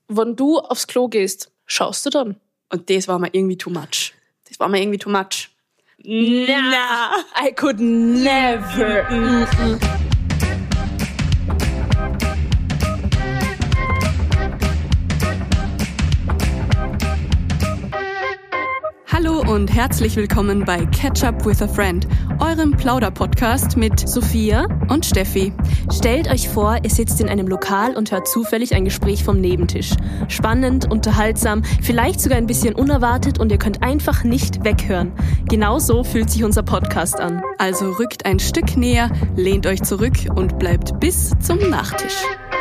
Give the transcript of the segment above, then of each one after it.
wenn du aufs Klo gehst, schaust du dann? Und das war mir irgendwie too much. Nah, I could never. Hallo und herzlich willkommen bei Catch Up with a Friend, eurem Plauder-Podcast mit Sophia und Steffi. Stellt euch vor, ihr sitzt in einem Lokal und hört zufällig ein Gespräch vom Nebentisch. Spannend, unterhaltsam, vielleicht sogar ein bisschen unerwartet und ihr könnt einfach nicht weghören. Genauso fühlt sich unser Podcast an. Also rückt ein Stück näher, lehnt euch zurück und bleibt bis zum Nachtisch.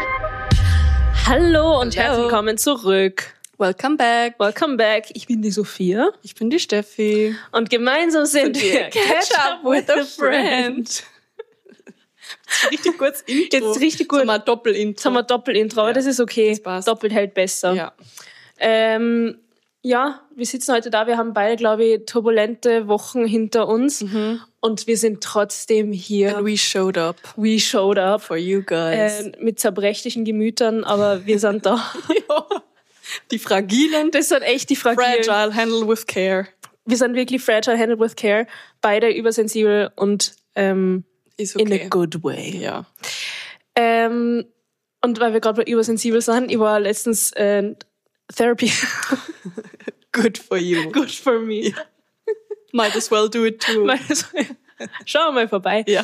Hallo und herzlich willkommen zurück. Welcome back. Ich bin die Sophia. Ich bin die Steffi. Und gemeinsam sind wir Catch Up with a Friend. Richtig gutes Intro. Jetzt richtig gut. Jetzt haben wir Doppelintro, aber das ist okay. Das passt. Doppelt hält besser. Ja. Ja, wir sitzen heute da. Wir haben beide, glaube ich, turbulente Wochen hinter uns. Und wir sind trotzdem hier. And we showed up. We showed up. For you guys. Mit zerbrechlichen Gemütern, aber wir sind da. Ja. Die Fragilen. Das sind echt die Fragilen. Fragile, handle with care. Wir sind wirklich fragile, handle with care. Beide übersensibel und Ist okay. in a good way. Ja. Und weil wir gerade bei übersensibel sind, ich war letztens Therapy. Good for you. Good for me. Ja. Might as well do it too. Schau mal vorbei. Ja.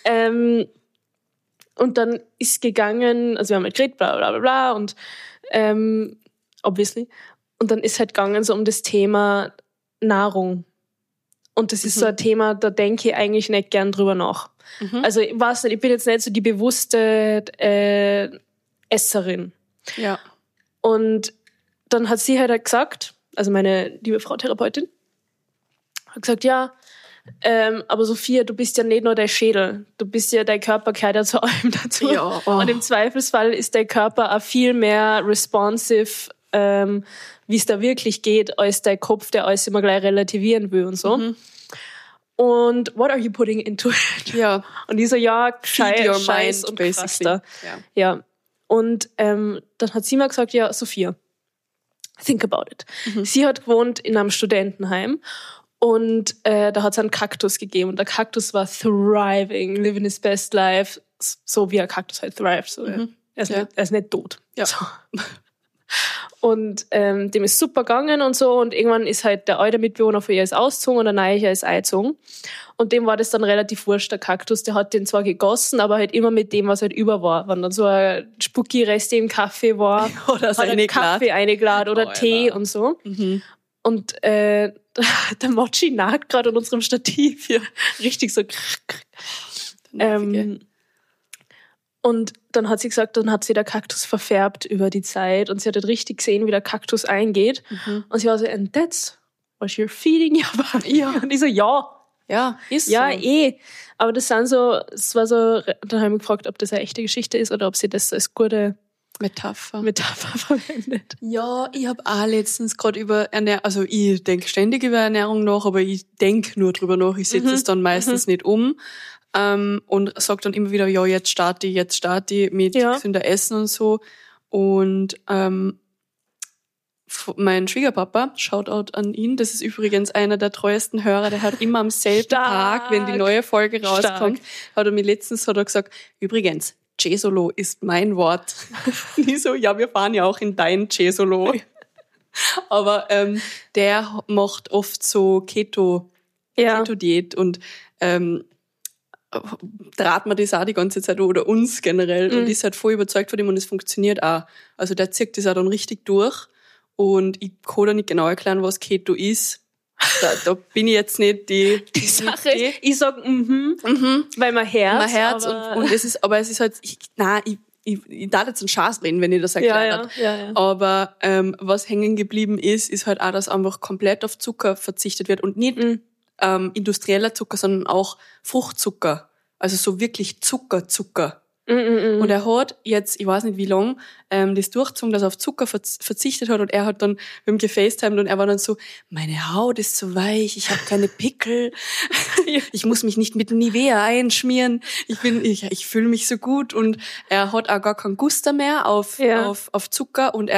Und dann ist gegangen, also wir haben halt geredet, bla bla bla bla und obviously. Und dann ist halt gegangen so um das Thema Nahrung. Und das ist so ein Thema, da denke ich eigentlich nicht gern drüber nach. Also ich weiß nicht, ich bin jetzt nicht so die bewusste Esserin. Ja. Und dann hat sie halt gesagt, also meine liebe Frau Therapeutin, hat gesagt, ja, aber Sophia, du bist ja nicht nur dein Schädel, du bist ja, dein Körper gehört ja zu allem dazu. Ja, oh. Und im Zweifelsfall ist dein Körper auch viel mehr responsive, wie es da wirklich geht, als dein Kopf, der alles immer gleich relativieren will und so. Und what are you putting into it? Ja. Und ich so, ja, Scheiß und basically. Pasta. Ja. Und dann hat sie mir gesagt, ja, Sophia, think about it. Sie hat gewohnt in einem Studentenheim und da hat es einen Kaktus gegeben und der Kaktus war thriving, living his best life, so wie ein Kaktus halt thrive. So, Er ist nicht tot. Ja. So. Und dem ist super gegangen und so und irgendwann ist halt der alte Mitbewohner von ihr ist ausgezogen und der neue ist eingezogen und dem war das dann relativ wurscht, der Kaktus, der hat den zwar gegossen, aber halt immer mit dem, was halt über war. Wenn dann so ein Spucki-Reste im Kaffee war, oder hat er Kaffee eingeladen oder Tee und so. Und der Mochi nagt gerade an unserem Stativ hier. Richtig so. Und dann hat sie gesagt, dann hat sie der Kaktus verfärbt über die Zeit und sie hat halt richtig gesehen, wie der Kaktus eingeht. Und sie war so, and that's what you're feeding your body. Ja. Und ich so, ja. Ja, ist Ja, so. Aber das war so, dann habe ich mich gefragt, ob das eine echte Geschichte ist oder ob sie das als gute Metapher verwendet. Ja, ich habe auch letztens gerade über Ernährung, also ich denke ständig über Ernährung nach, aber ich denke nur drüber nach. Ich setze es dann meistens nicht um. Und sag dann immer wieder, ja, jetzt starte ich mit gesünder Essen und so. Und mein Schwiegerpapa, Shoutout an ihn, das ist übrigens einer der treuesten Hörer, der hat immer am selben Tag, wenn die neue Folge rauskommt, hat er mir letztens gesagt, übrigens, Cesolo ist mein Wort. Und ich so, ja, wir fahren ja auch in dein Cesolo. Aber der macht oft so Keto-Diät und draht man das auch die ganze Zeit oder uns generell und ist halt voll überzeugt von dem und es funktioniert auch. Also der zieht das auch dann richtig durch und ich kann da nicht genau erklären, was Keto ist. Da bin ich jetzt nicht die Sache. Ich sag, weil man Herz. Und es ist halt, ich darf jetzt einen Schaß reden, wenn ich das erkläre. Ja. Aber was hängen geblieben ist halt auch, dass einfach komplett auf Zucker verzichtet wird und nicht industrieller Zucker, sondern auch Fruchtzucker. Also so wirklich Zucker. Und er hat jetzt, ich weiß nicht wie lang, das durchgezogen, dass er auf Zucker verzichtet hat und er hat dann, wir haben gefacetimed und er war dann so, meine Haut ist so weich, ich habe keine Pickel, ich muss mich nicht mit Nivea einschmieren, ich fühle mich so gut und er hat auch gar keinen Guster mehr auf Zucker und er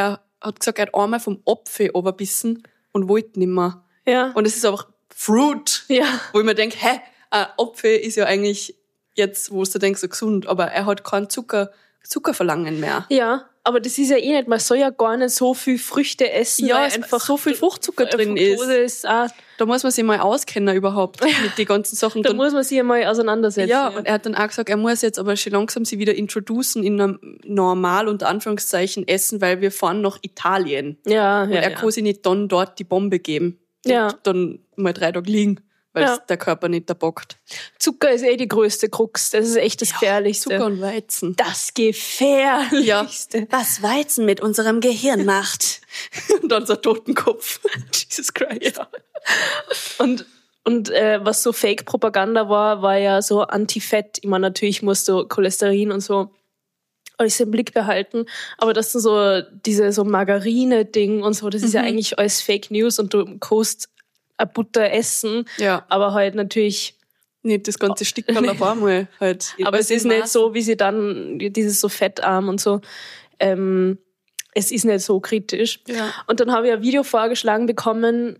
hat gesagt, er hat einmal vom Apfel runtergebissen und wollte nicht mehr. Ja. Und es ist einfach Fruit. Ja. Wo ich mir denke, ein Apfel ist ja eigentlich jetzt, wo du denkst, so gesund, aber er hat kein Zuckerverlangen mehr. Ja, aber das ist ja eh nicht, man soll ja gar nicht so viel Früchte essen, Ja, weil es einfach so viel Fruchtzucker drin Fructose ist. ist auch, Da muss man sich mal auskennen überhaupt mit den ganzen Sachen. da muss man sich ja mal auseinandersetzen. Ja, und er hat dann auch gesagt, er muss jetzt aber schon langsam sie wieder introducen in einem normal, unter Anführungszeichen, Essen, weil wir fahren nach Italien. Ja, Und ja, er ja. kann sich nicht dann dort die Bombe geben. Ja. Und dann mal 3 Tage liegen, weil Ja. der Körper nicht da bockt. Zucker ist eh die größte Krux, das ist echt das Gefährlichste. Zucker und Weizen. Das Gefährlichste. Was Weizen mit unserem Gehirn macht. Und dann so Totenkopf. Jesus Christ. Ja. Und was so Fake-Propaganda war ja so Anti-Fett. Ich meine, natürlich musst du Cholesterin und so alles im Blick behalten, aber das ist so diese so Margarine-Ding und so, das ist ja eigentlich alles Fake News und du kannst eine Butter essen, Ja. aber halt natürlich, Nicht das ganze Stickerl auf einmal halt. aber es ist nicht so, wie sie dann, dieses so fettarm und so, es ist nicht so kritisch. Ja. Und dann habe ich ein Video vorgeschlagen bekommen,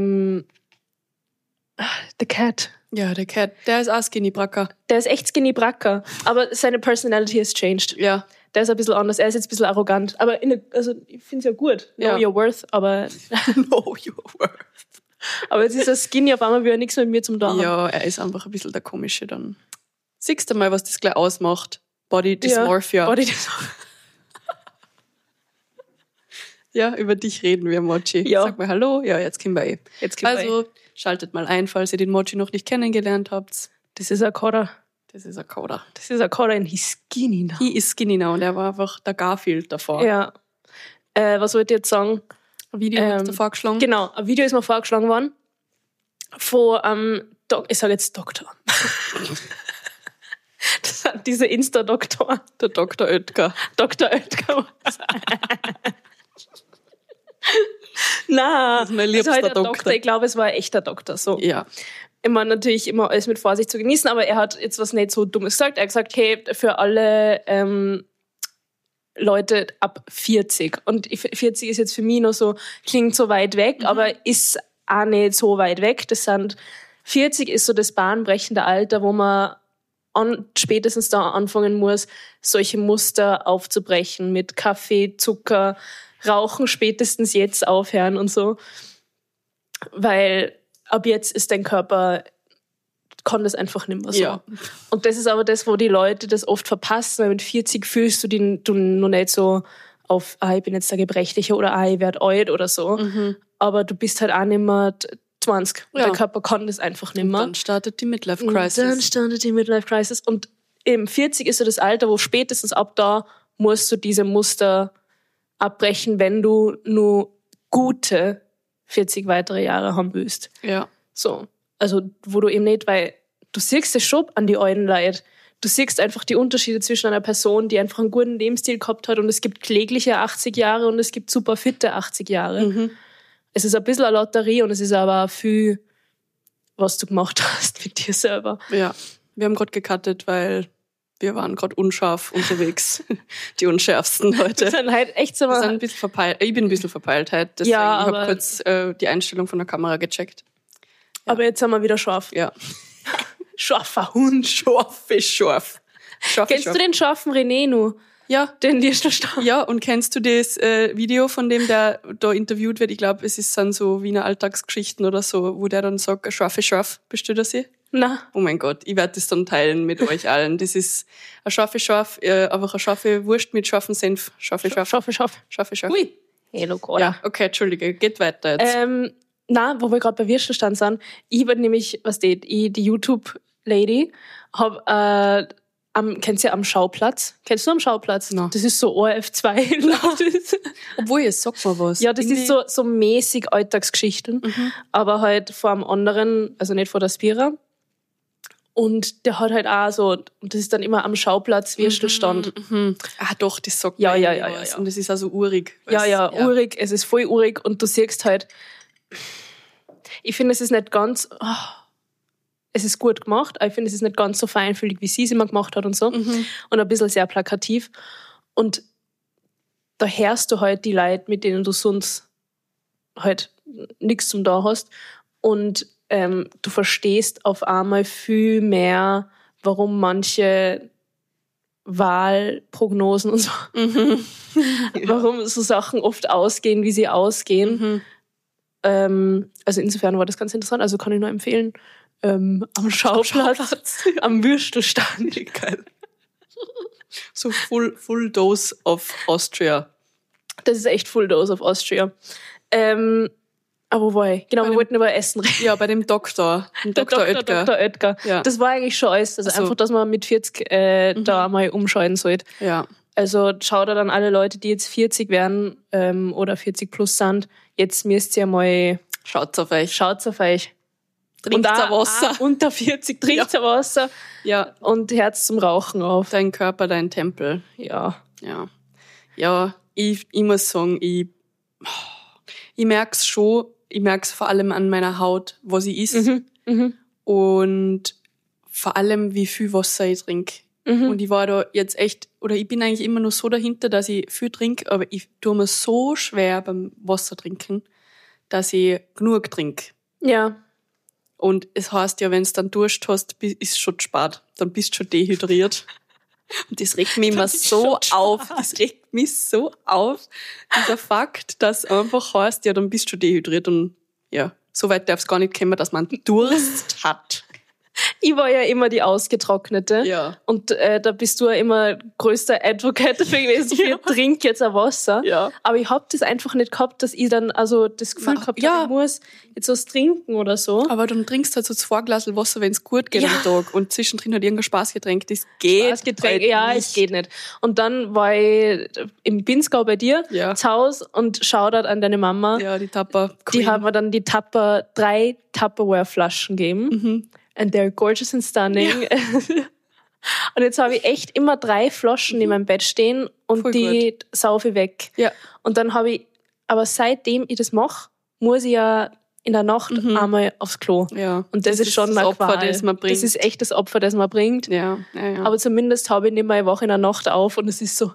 The Cat. Ja, der Cat, der ist auch Skinny Bracker. Der ist echt skinny Bracker, aber seine Personality has changed. Ja. Der ist ein bisschen anders, er ist jetzt ein bisschen arrogant, aber also ich finde es ja gut, know Ja. your worth, aber Know your worth. aber jetzt ist er skinny, auf einmal will er nichts mit mir zum Tun. Ja, er ist einfach ein bisschen der Komische dann. Siehst du mal, was das gleich ausmacht? Body Dysmorphia. Body Dysmorphia. Ja, über dich reden wir, Mochi. Ja. Sag mal Hallo. Ja, jetzt kommen wir eh. Jetzt kommen wir Also, schaltet mal ein, falls ihr den Mochi noch nicht kennengelernt habt. Das ist ein Coder. Das ist ein Coder. Das ist ein Coder and he's skinny now. He is skinny now und er war einfach der Garfield davor. Ja. Was wollte ich jetzt sagen? Ein Video hast du vorgeschlagen. Genau, ein Video ist mir vorgeschlagen worden von ich sage jetzt Doktor. Das hat dieser Insta-Doktor. Der Dr. Oetker. Dr. Oetker. Nein, Das ist mein liebster halt ein Doktor. Ich glaube, es war ein echter Doktor. So. Ja. Immer natürlich immer alles mit Vorsicht zu genießen, aber er hat jetzt was nicht so Dummes gesagt. Er hat gesagt, hey, für alle Leute ab 40. Und 40 ist jetzt für mich noch so, klingt so weit weg, aber ist auch nicht so weit weg. 40 ist so das bahnbrechende Alter, wo man spätestens da anfangen muss, solche Muster aufzubrechen mit Kaffee, Zucker, Rauchen spätestens jetzt aufhören und so. Weil ab jetzt ist dein Körper, kann das einfach nicht mehr so. Ja. Und das ist aber das, wo die Leute das oft verpassen, weil mit 40 fühlst du noch nicht so auf, ich bin jetzt der Gebrechliche oder ich werde alt oder so. Aber du bist halt auch nicht mehr 20. Und Ja. der Körper kann das einfach nicht mehr. Dann startet die Midlife Und Crisis. dann startet die Midlife Crisis. Und eben 40 ist so das Alter, wo spätestens ab da musst du diese Muster abbrechen, wenn du nur gute 40 weitere Jahre haben willst. Ja. So. Also, wo du eben nicht, weil du siehst es schon an die alten Leute. Du siehst einfach die Unterschiede zwischen einer Person, die einfach einen guten Lebensstil gehabt hat und es gibt klägliche 80 Jahre und es gibt super fitte 80 Jahre. Es ist ein bisschen eine Lotterie und es ist aber auch viel, was du gemacht hast mit dir selber. Ja. Wir haben gerade gecuttet, weil wir waren gerade unscharf unterwegs. Die unschärfsten heute. Das sind halt echt so Wir sind mal, ein bisschen verpeilt. Ich bin ein bisschen verpeilt heute. Deswegen, Ja, ich habe aber- kurz die Einstellung von der Kamera gecheckt. aber jetzt sind wir wieder scharf. Ja. Scharfer Hund. Scharf ist scharf. Scharf ist Kennst scharf. du den scharfen René noch? Ja. Den dir schon stark. Ja, und kennst du das Video, von dem der da interviewt wird? Ich glaube, es ist dann so Wiener Alltagsgeschichten oder so, wo der dann sagt, scharf ist scharf. Bist du das hier? Na, Oh mein Gott, ich werde das dann teilen mit euch allen. Das ist ein scharfe einfach eine scharfe Wurst mit scharfem Senf. Scharfe scharf. scharf. Scharfe scharf. Ui. Hey, look, oder? Ja, okay, Entschuldige, geht weiter jetzt. Wo wir gerade bei Würstelstand sind, ich habe nämlich, die YouTube-Lady, kennst du ja am Schauplatz? Kennst du am Schauplatz? Nein. Das ist so ORF2. Obwohl, jetzt sag mal was. Ja, das Irgendwie- ist so mäßig Alltagsgeschichten, aber halt vor einem anderen, also nicht vor der Spira. Und der hat halt auch so, und das ist dann immer am Schauplatz Würstelstand. Ah doch, das sagt Ja, mir ja, irgendwie ja, was. ja. Und das ist also urig. Ja, urig, es ist voll urig und du siehst halt, ich finde, es ist nicht ganz, es ist gut gemacht, aber ich finde, es ist nicht ganz so feinfühlig, wie sie es immer gemacht hat und so. Und ein bisschen sehr plakativ. Und da hörst du halt die Leute, mit denen du sonst halt nichts zum da hast. Und du verstehst auf einmal viel mehr, warum manche Wahlprognosen und so, warum so Sachen oft ausgehen, wie sie ausgehen. Also insofern war das ganz interessant. Also kann ich nur empfehlen, am Schauplatz, am Würstelstand. Geil. So full dose of Austria. Das ist echt full dose of Austria. Aber wo war ich? Genau, wir wollten über Essen reden. Ja, bei dem Doktor. Dr. Oetker. Dr. Oetker. Ja. Das war eigentlich schon alles. Also einfach, dass man mit 40 da mal umscheiden sollte. Ja. Also schaut an alle Leute, die jetzt 40 werden oder 40 plus sind. Jetzt müsst ihr mal... Schaut's auf euch. Trinkt Wasser. Unter 40 trinkt Wasser. Ja. Und Herz zum Rauchen auf. Dein Körper, dein Tempel. Ja. Ja, ich muss sagen, ich merk's schon. Ich merk's vor allem an meiner Haut, was ich esse. Und vor allem, wie viel Wasser ich trinke. Und ich war da jetzt echt, oder ich bin eigentlich immer nur so dahinter, dass ich viel trinke, aber ich tue mir so schwer beim Wasser trinken, dass ich genug trinke. Ja. Und es heißt ja, wenn du dann Durst hast, ist schon spät. Dann bist du schon dehydriert. Und das regt mich immer so auf. Dieser Fakt, dass einfach heißt, ja, dann bist du schon dehydriert. Und ja, so weit darf es gar nicht kommen, dass man Durst hat. Ich war ja immer die Ausgetrocknete. Ja. Und da bist du ja immer größter Advocate dafür gewesen. Ich trink jetzt ein Wasser. Ja. Aber ich hab das einfach nicht gehabt, dass ich dann also das Gefühl gehabt habe, ich muss jetzt was trinken oder so. Aber dann trinkst du halt so 2 Glas Wasser, wenn es gut geht am Tag. Und zwischendrin hat irgendein Spaßgetränk. Das geht Spaßgetränk, halt ja, nicht. es geht nicht. Und dann war ich im Pinzgau bei dir zu Hause und Shoutout an deine Mama. Ja, die Tupper Queen. Die haben mir dann 3 Tupperware-Flaschen gegeben. And they're gorgeous and stunning. Ja. Und jetzt habe ich echt immer 3 Flaschen in meinem Bett stehen und voll die saufe ich weg. Ja. Und dann habe ich, aber seitdem ich das mache, muss ich ja in der Nacht einmal aufs Klo. Ja. Und das ist schon das ein Opfer, Qual. das man bringt. Das ist echt das Opfer, das man bringt. Ja. Aber zumindest habe ich nicht mehr eine Woche in der Nacht auf und es ist so,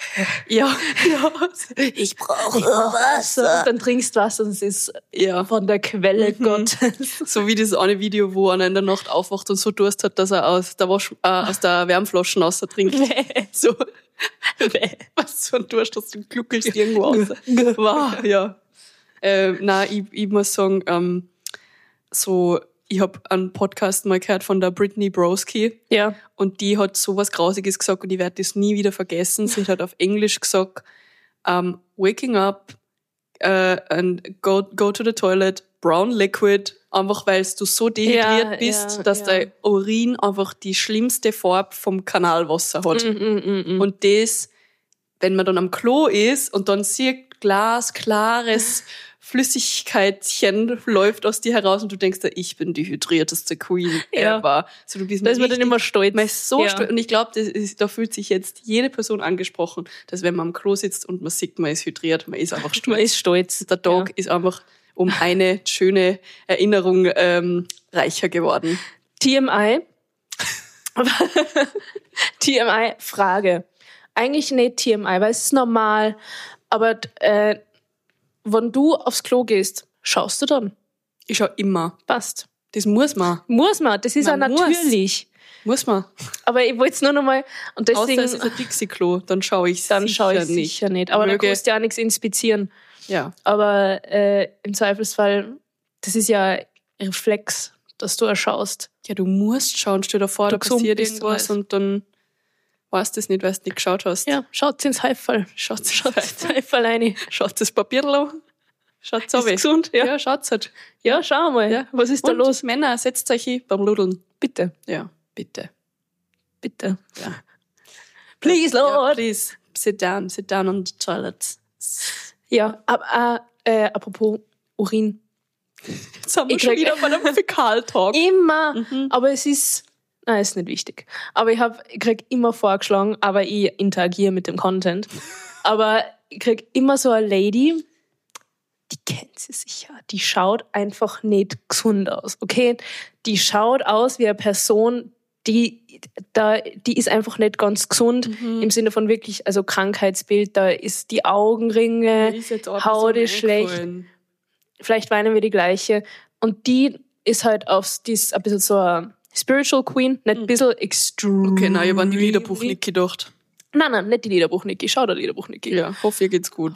ich brauche Wasser. Und dann trinkst du Wasser und es ist von der Quelle Gottes. So wie das eine Video, wo einer in der Nacht aufwacht und so Durst hat, dass er aus der Wärmflaschen raus trinkt. So. Was für ein Durst, dass du gluckelst irgendwo raus. Wow, ja. Nein, ich muss sagen, ich habe einen Podcast mal gehört von der Brittany Broski. Ja. Und die hat sowas Grausiges gesagt und ich werde das nie wieder vergessen. Sie hat auf Englisch gesagt, waking up and go to the toilet, brown liquid, einfach weil du so dehydriert bist, dass dein Urin einfach die schlimmste Farbe vom Kanalwasser hat. Und das, wenn man dann am Klo ist und dann sieht glasklares Flüssigkeitchen läuft aus dir heraus und du denkst, ich bin die hydrierteste Queen ever. So, du bist da ist man dann immer stolz. Man ist so stolz. Und ich glaube, da fühlt sich jetzt jede Person angesprochen, dass wenn man am Klo sitzt und man sieht, man ist hydriert, man ist einfach stolz. Man ist stolz. Der Tag ist einfach um eine schöne Erinnerung reicher geworden. TMI. TMI, Frage. Eigentlich nicht TMI, weil es ist normal, aber wenn du aufs Klo gehst, schaust du dann? Ich schau immer. Passt. Das muss man. Das ist ja natürlich. Muss man. Aber ich wollte es nur noch mal, und deswegen... Außer es ist ein Dixie-Klo, dann schaue ich sicher nicht. Aber dann kannst du ja nichts inspizieren. Ja. Aber im Zweifelsfall, das ist ja ein Reflex, dass du erschaust. Ja, du musst schauen. Stell dir vor, da passiert irgendwas und dann weißt du es nicht, weil du nicht geschaut hast. Ja, schaut ins Haifall. Schaut ins Haifall rein. Schaut das Papierlo. Schaut's auf. Ist gesund? Ja, schaut's halt. Ja, schau mal. Ja. Was ist da los? Männer, setzt euch hin beim Ludeln. Bitte. Ja, bitte. Bitte. Ja. Please, Lord. Ja, please. Sit down on the toilet. Ja, aber apropos Urin. Jetzt haben wir schon wieder bei einem Fäkaltalk. Immer. Aber es ist nicht wichtig. Aber ich krieg immer vorgeschlagen, aber ich interagiere mit dem Content. Aber ich krieg immer so eine Lady, die kennt sie sicher. Die schaut einfach nicht gesund aus, okay? Die schaut aus wie eine Person, die ist einfach nicht ganz gesund, im Sinne von wirklich, also Krankheitsbild, da ist die Augenringe, Haut ist schlecht, vielleicht weinen wir die gleiche. Und die ist halt die ist ein bisschen so eine Spiritual Queen, nicht ein bisschen extrem. Okay, nein, ich habe an die Liederbuch-Niki gedacht. Nein, nicht die Liederbuch-Niki, schau der Liederbuch-Niki. Ja, hoffe, ihr geht's gut.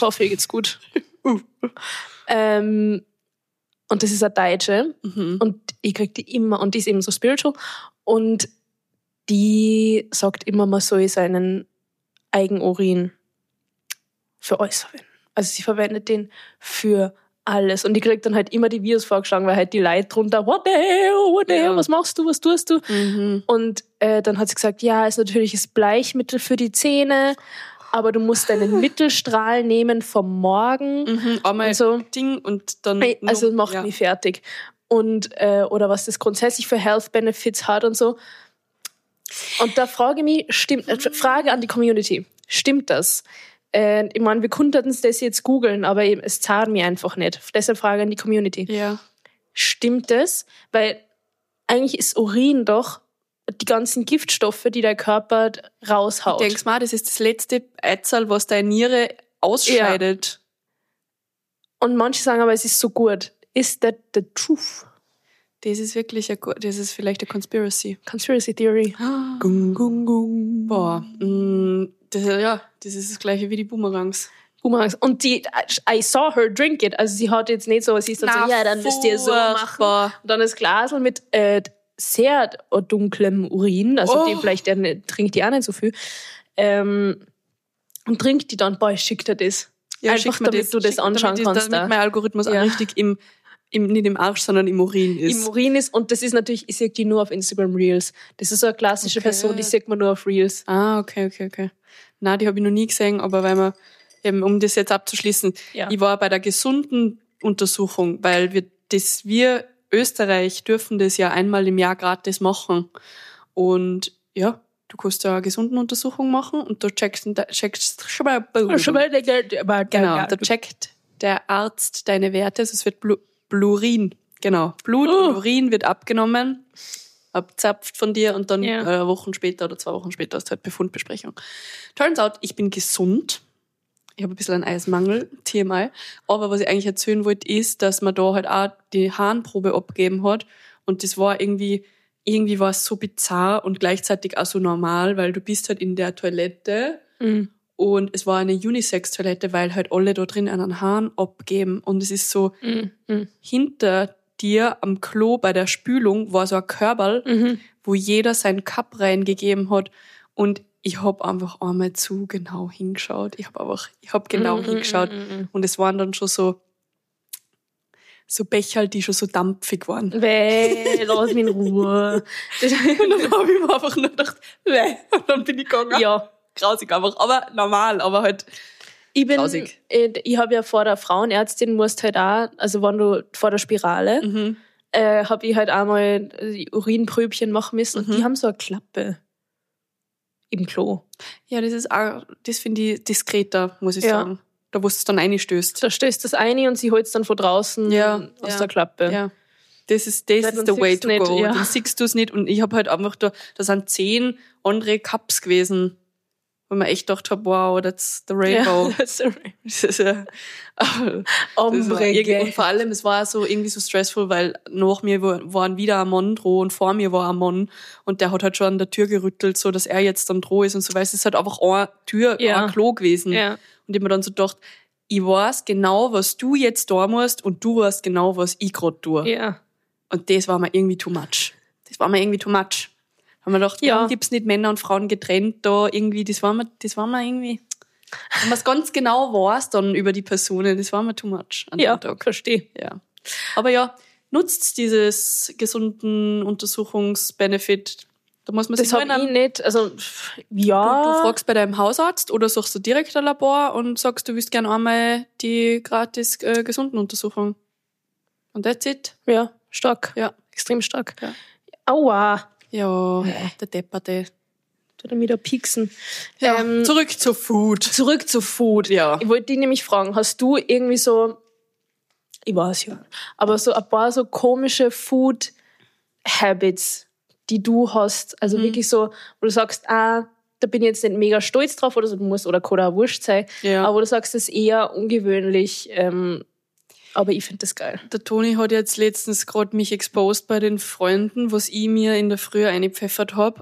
Und das ist eine Deutsche. Und ich krieg die immer, und die ist eben so spiritual. Und die sagt immer, man soll seinen Eigenurin für alles verwenden. Also sie verwendet den für alles. Und die kriegt dann halt immer die Videos vorgeschlagen, weil halt die Leute drunter, what the hell, was machst du, was tust du? Und dann hat sie gesagt, ja, ist natürliches Bleichmittel für die Zähne, aber du musst deinen Mittelstrahl nehmen vom Morgen. Einmal und so. Ding und dann... Also macht mich fertig. Und, oder was das grundsätzlich für Health Benefits hat und so. Und da frage ich mich, Frage an die Community, stimmt das? Ich meine, wir konnten das jetzt googeln, aber es zahlt mir einfach nicht. Deshalb Frage an die Community. Ja. Stimmt das? Weil eigentlich ist Urin doch die ganzen Giftstoffe, die dein Körper raushaut. Ich denke mal, das ist das letzte Eizahl, was deine Niere ausscheidet. Ja. Und manche sagen aber, es ist so gut. Is that the truth? Das ist wirklich das ist vielleicht eine Conspiracy. Conspiracy Theory. Gung, gung, gung. Boah. Das ist das gleiche wie die Boomerangs. Und I saw her drink it. Also sie hat jetzt nicht so, sie ist dann so, ja, dann müsst ihr so machen. Und dann das Glasl mit sehr dunklem Urin, also die vielleicht trinkt die auch nicht so viel. Und trinkt die dann, boah, schickt dir das. Ja, einfach damit du das anschauen kannst. Damit mein Algorithmus auch richtig nicht im Arsch, sondern im Urin ist. Im Urin ist, und das ist natürlich, ich sehe die nur auf Instagram Reels. Das ist so eine klassische Person, die sieht man nur auf Reels. Ah, okay. Nein, die habe ich noch nie gesehen, aber weil wir, eben, um das jetzt abzuschließen, ich war bei der gesunden Untersuchung, weil wir Österreich dürfen das ja einmal im Jahr gratis machen. Und ja, du kannst da eine gesunden Untersuchung machen und da checkst da checkt der Arzt deine Werte, also es wird Blurin, genau. Blut und Urin wird abgenommen, abzapft von dir und dann Wochen später oder 2 Wochen später hast du halt Befundbesprechung. Turns out, ich bin gesund. Ich habe ein bisschen einen Eisenmangel, TMI. Aber was ich eigentlich erzählen wollte, ist, dass man da halt auch die Harnprobe abgegeben hat. Und das war irgendwie war es so bizarr und gleichzeitig auch so normal, weil du bist halt in der Toilette und es war eine Unisex-Toilette, weil halt alle da drin einen Hahn abgeben. Und es ist so, hinter dir am Klo bei der Spülung war so ein Körperl, wo jeder seinen Cup reingegeben hat. Und ich habe einfach einmal zu genau hingeschaut. Ich habe genau hingeschaut. Und es waren dann schon so Becherl, die schon so dampfig waren. Lass mich in Ruhe. Und dann habe ich mir einfach nur gedacht, und dann bin ich gegangen. Ja. Grausig einfach, aber normal, aber halt grausig. Ich habe ja vor der Frauenärztin, musst halt auch, also wenn du vor der Spirale, habe ich halt einmal Urinpröbchen machen müssen und die haben so eine Klappe im Klo. Ja, das finde ich diskreter, muss ich sagen. Da wo es dann reinstößt. Da stößt das ein und sie holt es dann von draußen aus der Klappe. Ja. Das ist the way to go. Dann siehst du es nicht. Und ich habe halt einfach da sind 10 andere Cups gewesen, wo man echt gedacht habe, wow, that's the rainbow. Ja, that's the rainbow. Und vor allem, es war so irgendwie so stressful, weil nach mir waren wieder ein Mann droh und vor mir war ein Mann und der hat halt schon an der Tür gerüttelt, so dass er jetzt dann droh ist und so, weil es ist halt einfach eine Tür, ein Klo gewesen. Ja. Und ich hab mir dann so gedacht, ich weiß genau, was du jetzt da musst und du weißt genau, was ich gerade tue. Ja. Und das war mir irgendwie too much. Haben wir gedacht, warum gibt's nicht Männer und Frauen getrennt da irgendwie, das war mir irgendwie, wenn man es ganz genau weiß dann über die Personen, das war mir too much an dem Tag. Verstehe. Ja. Aber nutzt dieses gesunden Untersuchungsbenefit. Da muss man sich das habe ich nicht, also, Du fragst bei deinem Hausarzt oder suchst du direkt ein Labor und sagst, du willst gerne einmal die gratis gesunden Untersuchung. Und that's it. Ja, stark. Ja. Extrem stark. Ja. Aua. Ja, der Depperte. Du da wieder pieksen. Ja, zurück zu Food. Ja. Ich wollte dich nämlich fragen, hast du irgendwie so, ich weiß ja, aber so ein paar so komische Food Habits, die du hast. Also wirklich so, wo du sagst, da bin ich jetzt nicht mega stolz drauf oder so, oder kann auch wurscht sein. Ja. Aber wo du sagst, das ist eher ungewöhnlich, aber ich finde das geil. Der Toni hat jetzt letztens gerade mich exposed bei den Freunden, was ich mir in der Früh eingepfeffert habe.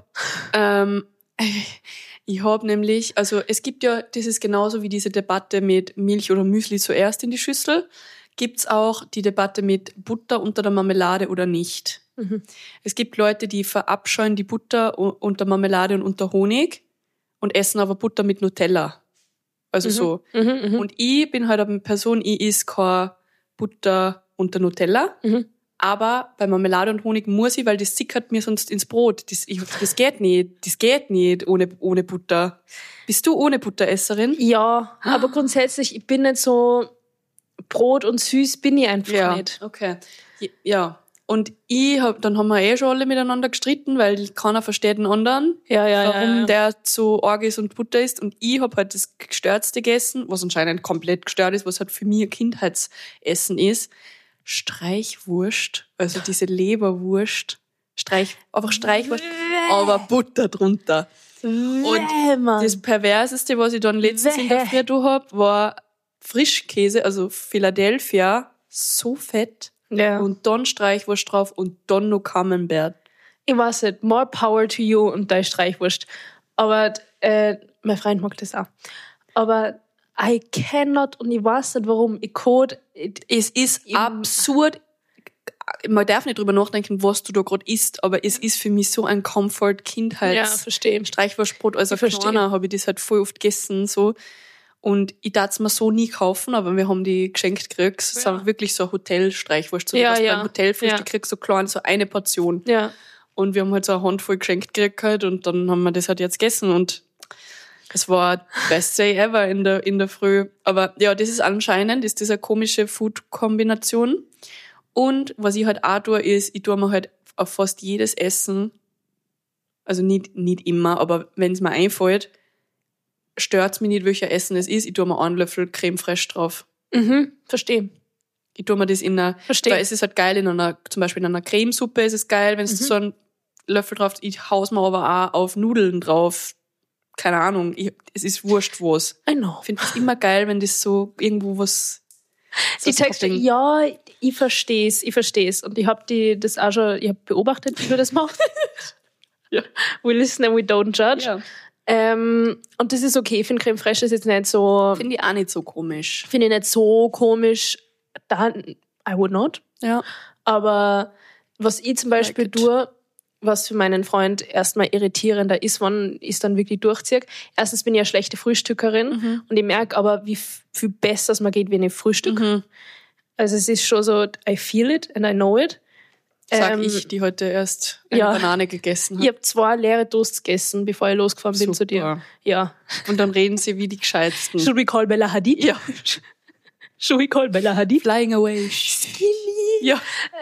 Ich habe nämlich, also es gibt ja, das ist genauso wie diese Debatte mit Milch oder Müsli zuerst in die Schüssel, gibt's auch die Debatte mit Butter unter der Marmelade oder nicht. Es gibt Leute, die verabscheuen die Butter unter Marmelade und unter Honig und essen aber Butter mit Nutella. Also so. Und ich bin halt eine Person, ich esse keine Butter unter Nutella, aber bei Marmelade und Honig muss ich, weil das sickert mir sonst ins Brot. Das geht nicht ohne Butter. Bist du ohne Butteresserin? Ja, aber grundsätzlich, ich bin nicht so, Brot und süß bin ich einfach nicht. Okay. Ja. Und dann haben wir schon alle miteinander gestritten, weil keiner versteht den anderen, warum der so arg ist und Butter ist. Und ich habe halt das Gestörtste gegessen, was anscheinend komplett gestört ist, was halt für mich ein Kindheitsessen ist. Streichwurst, also diese Leberwurst. Einfach Streichwurst, aber Butter drunter. Und das Perverseste, was ich dann letztens in der Früh hab, war Frischkäse, also Philadelphia, so fett. Ja. Und dann Streichwurst drauf und dann noch Camembert. Ich weiß nicht, more power to you und deine Streichwurst. Aber mein Freund mag das auch. Aber I cannot und ich weiß nicht warum. Es ist absurd. Man darf nicht drüber nachdenken, was du da gerade isst, aber es ist für mich so ein Comfort-Kindheits. Verstehe. Streichwurstbrot. Also als Kleiner habe ich das halt voll oft gegessen, so. Und ich darf es mir so nie kaufen, aber wir haben die geschenkt gekriegt. Es ist einfach wirklich so ein Hotel-Streichwurst. So, beim Hotelfrühstück kriegst du klein so eine Portion. Ja. Und wir haben halt so eine Handvoll geschenkt gekriegt halt, und dann haben wir das halt jetzt gegessen und es war best day ever in der Früh. Aber ja, das ist anscheinend, ist diese komische Food-Kombination. Und was ich halt auch tue, ist, ich tue mir halt auf fast jedes Essen, also nicht immer, aber wenn es mir einfällt, stört's mich nicht, welcher Essen es ist. Ich tue mir einen Löffel Creme fraiche drauf. Verstehe. Ich tue mir das weil es ist halt geil zum Beispiel in einer Cremesuppe ist es geil, wenn es so einen Löffel drauf, ich hau's mir aber auch auf Nudeln drauf. Keine Ahnung, es ist wurscht was. I know. Ich finde es immer geil, wenn das so irgendwo was... So ich sag's dir, ja, ich versteh's. Und ich habe das auch schon, ich habe beobachtet, wie du das machst. Ja. We listen and we don't judge. Ja. Und das ist okay. Ich finde Creme fraiche ist jetzt nicht so... Finde ich auch nicht so komisch. Finde ich nicht so komisch. I would not. Ja. Aber was ich zum Beispiel tue, was für meinen Freund erstmal irritierender ist, wenn ich es dann wirklich durchziehe. Erstens bin ich eine schlechte Frühstückerin und ich merke aber, wie viel besser es mir geht, wenn ich frühstücke. Also es ist schon so, I feel it and I know it. Sag ich, die heute erst eine Banane gegessen hat. Ich habe 2 leere Toasts gegessen, bevor ich losgefahren bin zu dir. Ja. Und dann reden sie wie die Gescheitsten. Should we call Bella Hadid? Ja. Should we call Bella Hadid? Flying away. Ja.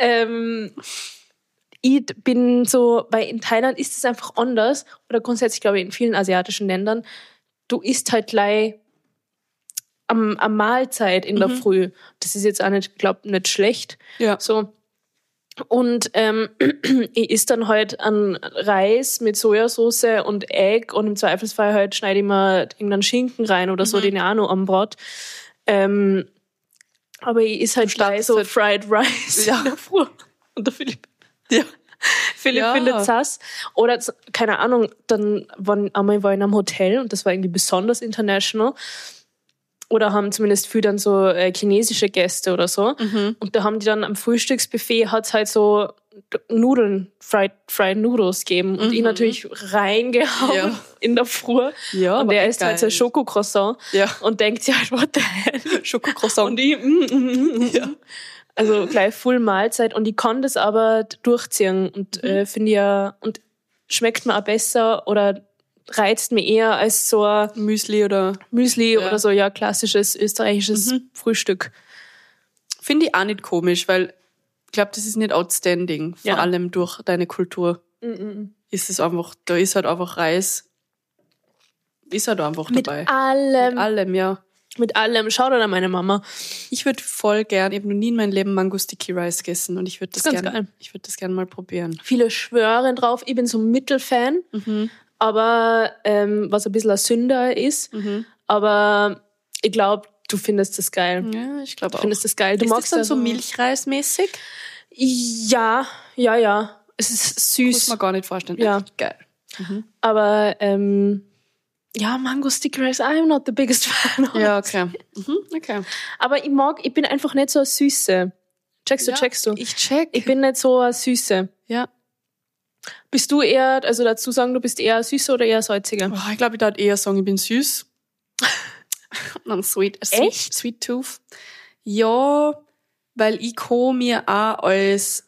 Ich bin so, weil in Thailand ist es einfach anders, oder grundsätzlich glaube ich in vielen asiatischen Ländern, du isst halt gleich am Mahlzeit in der Früh. Das ist jetzt auch nicht, glaube nicht schlecht. Ja. So. Und ich esse dann halt an Reis mit Sojasauce und Egg und im Zweifelsfall halt schneide ich mir irgendeinen Schinken rein oder so, den ich auch noch anbrate. Aber ich esse halt gleich so Fried Rice in der Früh. Und der Philipp findet das. Oder, keine Ahnung, dann einmal war ich in einem Hotel und das war irgendwie besonders international. Oder haben zumindest viel dann so chinesische Gäste oder so. Und da haben die dann am Frühstücksbuffet hat's halt so Nudeln, Fried Noodles gegeben. Und ich natürlich reingehauen in der Früh. Ja, und der isst halt so ein Schokocroissant und denkt sich halt, what the hell? Schokocroissant. Und ich, Also gleich Full Mahlzeit. Und ich kann das aber durchziehen. Und finde ja, und schmeckt mir auch besser oder reizt mich eher als so ein Müsli oder so, ja, klassisches österreichisches Frühstück. Finde ich auch nicht komisch, weil ich glaube, das ist nicht outstanding, vor allem durch deine Kultur. Ist es einfach, da ist halt einfach Reis, ist halt einfach mit dabei. allem. Mit allem, ja. Mit allem. Shoutout an meine Mama. Ich würde voll gern, ich habe noch nie in meinem Leben Mango Sticky Rice gegessen und ich würde das gern mal probieren. Viele schwören drauf. Ich bin so ein Mittelfan, aber was ein bisschen ein Sünder ist. Aber ich glaube, du findest das geil. Ja, ich glaube auch. Du findest das geil. Du ist magst das dann so Milchreismäßig? Ja. Es ist süß. Muss man gar nicht vorstellen. Ja. Geil. Aber ja, Mango Sticky Rice, I'm not the biggest fan. Ja, okay. Okay. Aber ich bin einfach nicht so eine Süße. Checkst du? Ich check. Ich bin nicht so eine Süße. Ja. Bist du eher, also dazu sagen, du bist eher Süße oder eher Salzige? Oh, ich glaube, ich würde eher sagen, ich bin süß. Und Echt? Sweet Tooth. Ja, weil ich kann mir auch als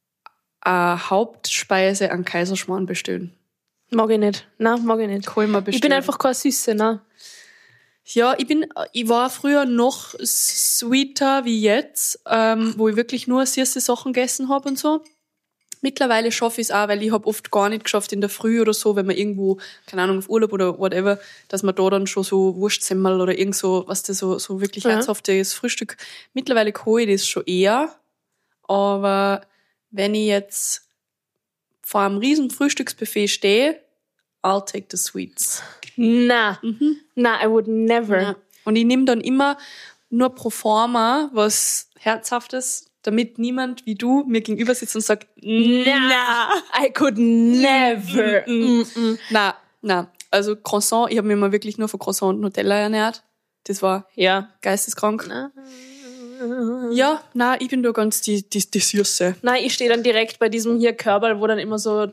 Hauptspeise an Kaiserschmarrn bestellen. Mag ich nicht. Nein, mag ich nicht. Kann ich mir bestellen. Ich bin einfach keine Süße, ne? Ja, ich war früher noch sweeter wie jetzt, wo ich wirklich nur süße Sachen gegessen habe und so. Mittlerweile schaffe ich es auch, weil ich habe oft gar nicht geschafft in der Früh oder so, wenn man irgendwo, keine Ahnung, auf Urlaub oder whatever, dass man da dann schon so Wurstsemmel oder irgend so, was das so wirklich herzhaftes Frühstück. Mittlerweile kann ich das schon eher, aber wenn ich jetzt vor einem riesen Frühstücksbuffet stehe, I'll take the sweets. Na, I would never. Ja. Und ich nehme dann immer nur pro forma was Herzhaftes, damit niemand wie du mir gegenüber sitzt und sagt, Na, I could never. Na. Also Croissant, ich habe mich immer wirklich nur von Croissant und Nutella ernährt. Das war geisteskrank. Ja, ich bin da ganz die Süße. Nein, ich stehe dann direkt bei diesem hier Körperl, wo dann immer so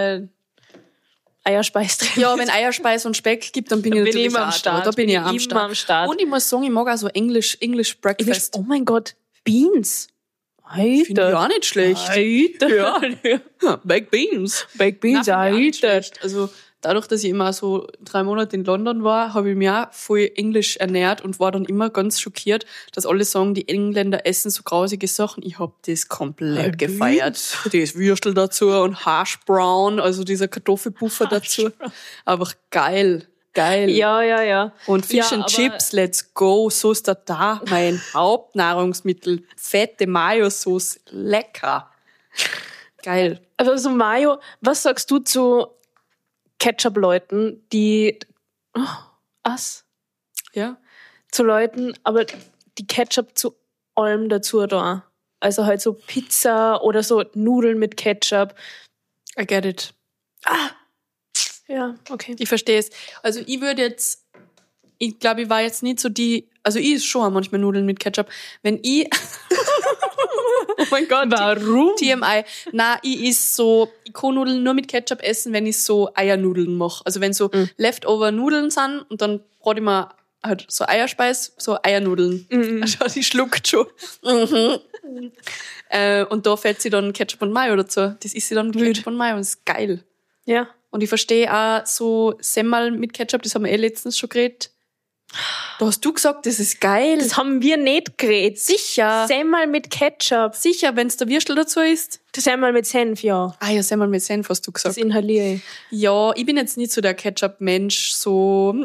Eierspeis drin. Ja, wenn Eierspeis und Speck gibt, dann bin ich natürlich immer am Start. Da bin ich am Start. Und ich muss sagen, ich mag auch so English Breakfast. Oh mein Gott, Beans. Finde ich auch nicht schlecht. Ja. Baked Beans. Baked Beans, Also dadurch, dass ich immer so 3 Monate in London war, habe ich mich auch voll englisch ernährt und war dann immer ganz schockiert, dass alle sagen, die Engländer essen so grausige Sachen. Ich habe das komplett gefeiert. Das Würstel dazu und Hash Brown, also dieser Kartoffelpuffer dazu. Einfach geil. Ja. Und Fish and Chips, let's go. So ist da mein Hauptnahrungsmittel. Fette Mayo-Sauce, lecker. Geil. Also so Mayo, was sagst du zu Ketchup-Leuten, die Ja. zu Leuten, aber die Ketchup zu allem dazu da. Also halt so Pizza oder so Nudeln mit Ketchup. I get it. Ja, okay. Ich verstehe es. Also ich glaube, ich war jetzt nicht so also ich esse schon manchmal Nudeln mit Ketchup. Wenn ich oh mein Gott. Warum? TMI. Ich kann Nudeln nur mit Ketchup essen, wenn ich so Eiernudeln mache. Also wenn so Leftover-Nudeln sind und dann brate ich mir halt so Eierspeis, so Eiernudeln. Also die schluckt schon. Und da fällt sie dann Ketchup und Mayo dazu. Das isst sie dann mit Ketchup und Mayo. Das ist geil. Ja. Und ich verstehe auch so Semmel mit Ketchup, das haben wir letztens schon geredet. Da hast du gesagt, das ist geil. Das haben wir nicht geredet. Sicher. Semmel mit Ketchup. Sicher, wenn es der Würstel dazu ist. Semmel mit Senf, ja. Ah ja, Semmel mit Senf hast du gesagt. Das inhaliere ich. Ja, ich bin jetzt nicht so der Ketchup-Mensch, so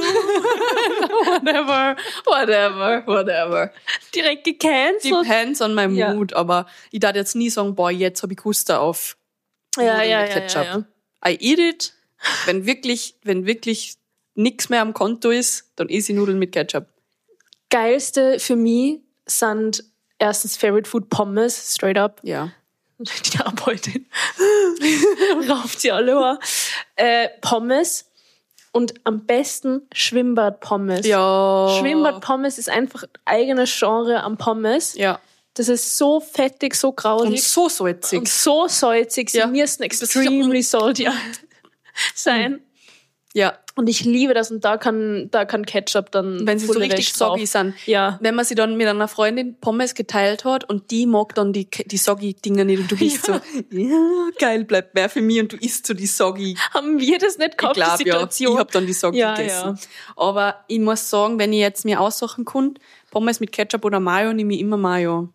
whatever. Direkt gecancelt. Depends on my mood, aber ich darf jetzt nie sagen, boah, jetzt habe ich Guster auf mit Ketchup. Ja. I eat it. Wenn wirklich nichts mehr am Konto ist, dann esse ich Nudeln mit Ketchup. Geilste für mich sind erstens Favorite Food Pommes, straight up. Ja. Die Therapeutin rauft sie alle Ohr. Pommes und am besten Schwimmbad-Pommes. Ja. Schwimmbad-Pommes ist einfach ein eigenes Genre am Pommes. Ja. Das ist so fettig, so grausig. Und so salzig. Und so salzig. Sie müssen extremely salty sein. Ja. Und ich liebe das und da kann Ketchup dann, wenn sie so richtig soggy sind. Ja. Wenn man sie dann mit einer Freundin Pommes geteilt hat und die mag dann die soggy Dinger nicht und du bist so, ja, geil, bleibt mehr für mich und du isst so die soggy. Haben wir das nicht gehabt, ich glaub, die Situation? Ja. Ich hab dann die soggy gegessen. Ja. Aber ich muss sagen, wenn ich jetzt mir aussuchen könnte, Pommes mit Ketchup oder Mayo, nehme ich immer Mayo.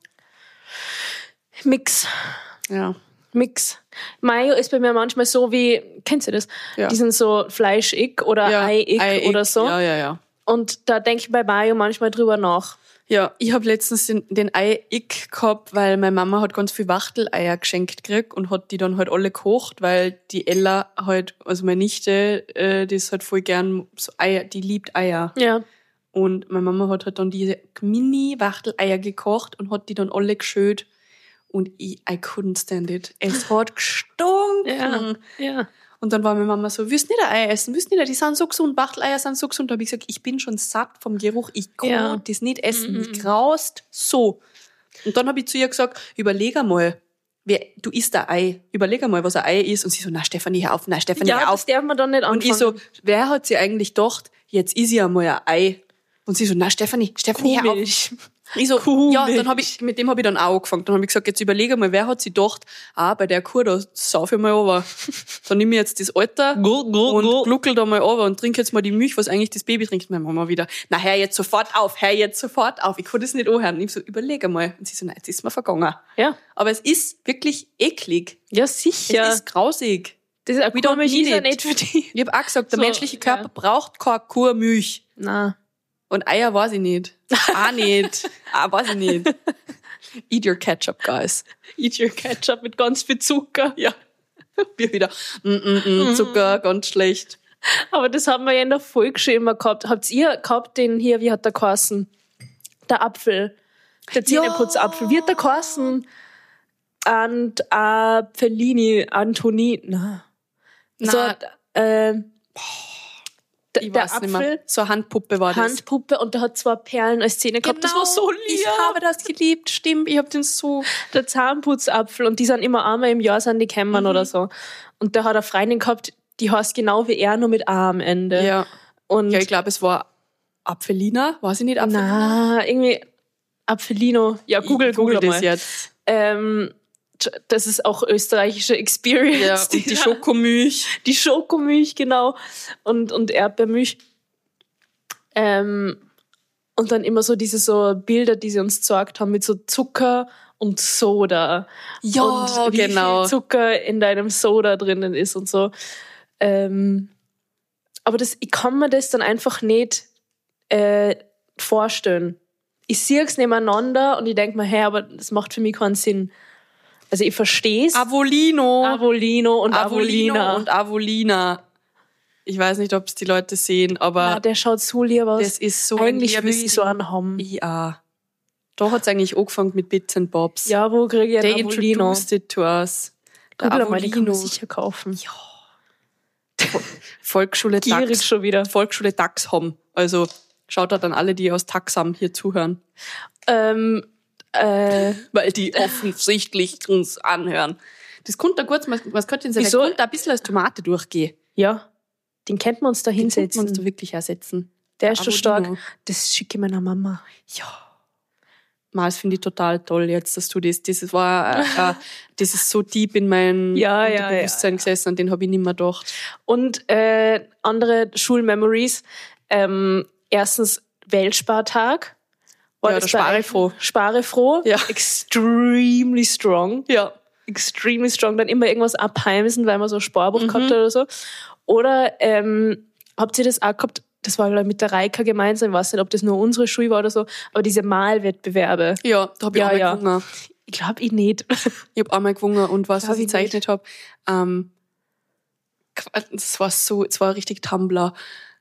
Mix. Ja. Mix. Mayo ist bei mir manchmal so wie, kennst du das? Ja. Die sind so fleischig oder eiig oder so. Ja. Und da denke ich bei Mayo manchmal drüber nach. Ja, ich habe letztens den Ei-Ick gehabt, weil meine Mama hat ganz viel Wachteleier geschenkt gekriegt und hat die dann halt alle gekocht, weil die Ella halt, also meine Nichte, die ist halt voll gern so Eier, die liebt Eier. Ja. Und meine Mama hat halt dann diese Mini-Wachteleier gekocht und hat die dann alle geschölt. Und I couldn't stand it. Es hat gestunken. Ja. Und dann war meine Mama so, willst du nicht ein Ei essen? Willst du nicht? Die sind so gesund, Wachteleier sind so gesund. Da habe ich gesagt, ich bin schon satt vom Geruch, ich kann das nicht essen. Mich graust so. Und dann habe ich zu ihr gesagt, überleg einmal, du isst ein Ei. Überleg einmal, was ein Ei ist. Und sie so, na Stefanie, hör auf, na Stefanie, hör auf. Das darf man dann nicht anfangen. Und ich so, wer hat sie eigentlich gedacht, jetzt isst ich einmal ein Ei? Und sie so, na Stefanie, hör auf. Ich so, ja, mit dem habe ich dann auch angefangen. Dann habe ich gesagt, jetzt überlege mal, wer hat sich gedacht, bei der Kuh, da sauf ich mal runter. Dann nehme ich jetzt das Alter und gluckel da mal runter und trinke jetzt mal die Milch, was eigentlich das Baby trinkt. Meine Mama wieder, na, hör jetzt sofort auf. Ich kann das nicht anhören. Und ich so, überlege mal. Und sie so, nein, jetzt ist mir vergangen. Ja. Aber es ist wirklich eklig. Ja, sicher. Es ist grausig. Das ist ein komisch, ist ja nicht für die. Ich habe auch gesagt, der menschliche Körper braucht keine Kuhmilch. Nein. Und Eier weiß ich nicht. Auch nicht. Weiß ich nicht. Eat your ketchup, guys. Eat your ketchup mit ganz viel Zucker. Ja. Wir wieder. Zucker, ganz schlecht. Aber das haben wir ja in der Folge schon immer gehabt. Habt ihr gehabt den hier, wie hat der geheißen? Der Apfel. Der Zähneputzapfel. Wie hat der geheißen? Und Fellini, Antoni. Na. So, ich weiß Apfel, nicht mehr. So eine Handpuppe war das. Handpuppe und der hat 2 Perlen als Zähne gehabt. Das war so lieb. Ich habe das geliebt, stimmt. Ich habe den so... Der Zahnputzapfel und die sind immer einmal im Jahr sind die kämmern oder so. Und da hat eine Freundin gehabt, die heißt genau wie er, nur mit A am Ende. Ja. Und ja, ich glaube, es war Apfelina. Weiß ich nicht, Apfelina? Na, irgendwie Apfelino. Ja, Google das mal. jetzt. Das ist auch österreichische Experience. Ja, und die Schokomilch. Die Schokomilch, genau. Und Erdbeermilch. Und dann immer so diese so Bilder, die sie uns gezeigt haben mit so Zucker und Soda. Ja, und wie genau. viel Zucker in deinem Soda drinnen ist und so. Aber ich kann mir das dann einfach nicht vorstellen. Ich sehe es nebeneinander und ich denke mir, hey, aber das macht für mich keinen Sinn. Also ich verstehe es. Avolino und Avolina. und Avolina. Ich weiß nicht, ob es die Leute sehen, aber... Ja, der schaut so lieb aus. Das ist so eigentlich will ich so einen haben. Ja. Da hat es eigentlich angefangen mit Bits and Bobs. Ja, wo kriege ich They einen Avolino? introduced it to us. Der Avolino. Den kann man Avolino. sicher kaufen. Ja. Volksschule Gierig Tax. schon wieder. Volksschule Tax haben. Also schaut da dann alle, die aus Taxam hier zuhören. Weil die offensichtlich uns anhören. Das kommt da kurz, was könnte denn sein? Der kommt da ein bisschen als Tomate durchgehen. Ja, den könnten wir uns da Den könnten wir hinsetzen. uns da wirklich ersetzen. Der ist schon Avolino. stark. Das schicke ich meiner Mama. Ja. Das finde ich total toll jetzt, dass du das war, das ist so deep in mein Unterbewusstsein gesessen, an den habe ich nicht mehr gedacht. Und andere Schulmemories. Erstens Weltspartag. Ja, der Sparefroh. Sparefroh. Ja. Extremely strong. Ja. Extremely strong. Dann immer irgendwas abheimsen, weil man so ein Sparbuch gehabt hat oder so. Oder habt ihr das auch gehabt? Das war glaub ich, mit der Reika gemeinsam. Ich weiß nicht, ob das nur unsere Schule war oder so. Aber diese Malwettbewerbe. Ja, da habe ich einmal gewonnen. Ich glaube, ich nicht. Ich habe einmal gewonnen und was ich gezeichnet habe, es war richtig Tumblr.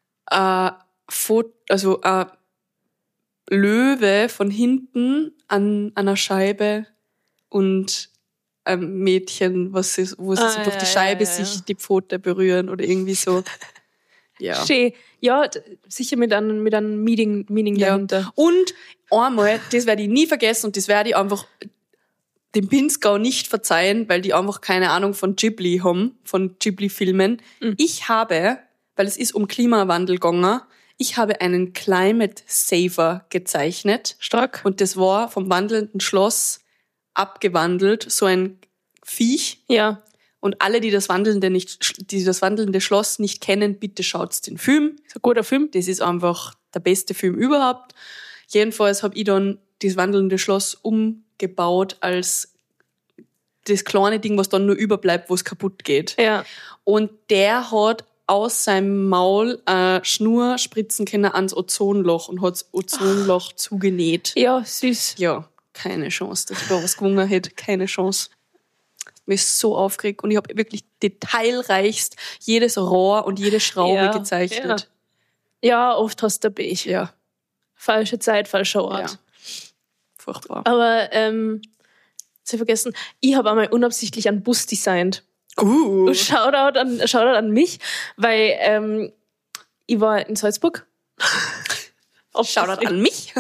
Löwe von hinten an einer Scheibe und ein Mädchen, wo sie so durch die Scheibe sich die Pfote berühren oder irgendwie so. Ja. Schön. Ja, sicher mit einem Meaning dahinter. Und einmal, das werde ich nie vergessen und das werde ich einfach dem Pinzgau nicht verzeihen, weil die einfach keine Ahnung von Ghibli haben, von Ghibli-Filmen. Ich habe, weil es ist um Klimawandel gegangen, ich habe einen Climate Saver gezeichnet. Stark. Und das war vom wandelnden Schloss abgewandelt, so ein Viech. Ja. Und alle, die das wandelnde Schloss nicht kennen, bitte schaut den Film. Ist ein guter Film. Das ist einfach der beste Film überhaupt. Jedenfalls habe ich dann das wandelnde Schloss umgebaut als das kleine Ding, was dann nur überbleibt, wo es kaputt geht. Ja. Und der hat aus seinem Maul eine Schnur spritzen können ans Ozonloch und hat das Ozonloch zugenäht. Ja, süß. Ja, keine Chance, dass ich da was gewonnen hätte. Keine Chance. Ich bin so aufgeregt und ich habe wirklich detailreichst jedes Rohr und jede Schraube gezeichnet. Ja, oft hast du Pech. Ja. Falsche Zeit, falscher Ort. Ja. Furchtbar. Aber, zu vergessen, ich habe einmal unabsichtlich einen Bus designt. Shoutout an mich, weil ich war in Salzburg. Shoutout an mich.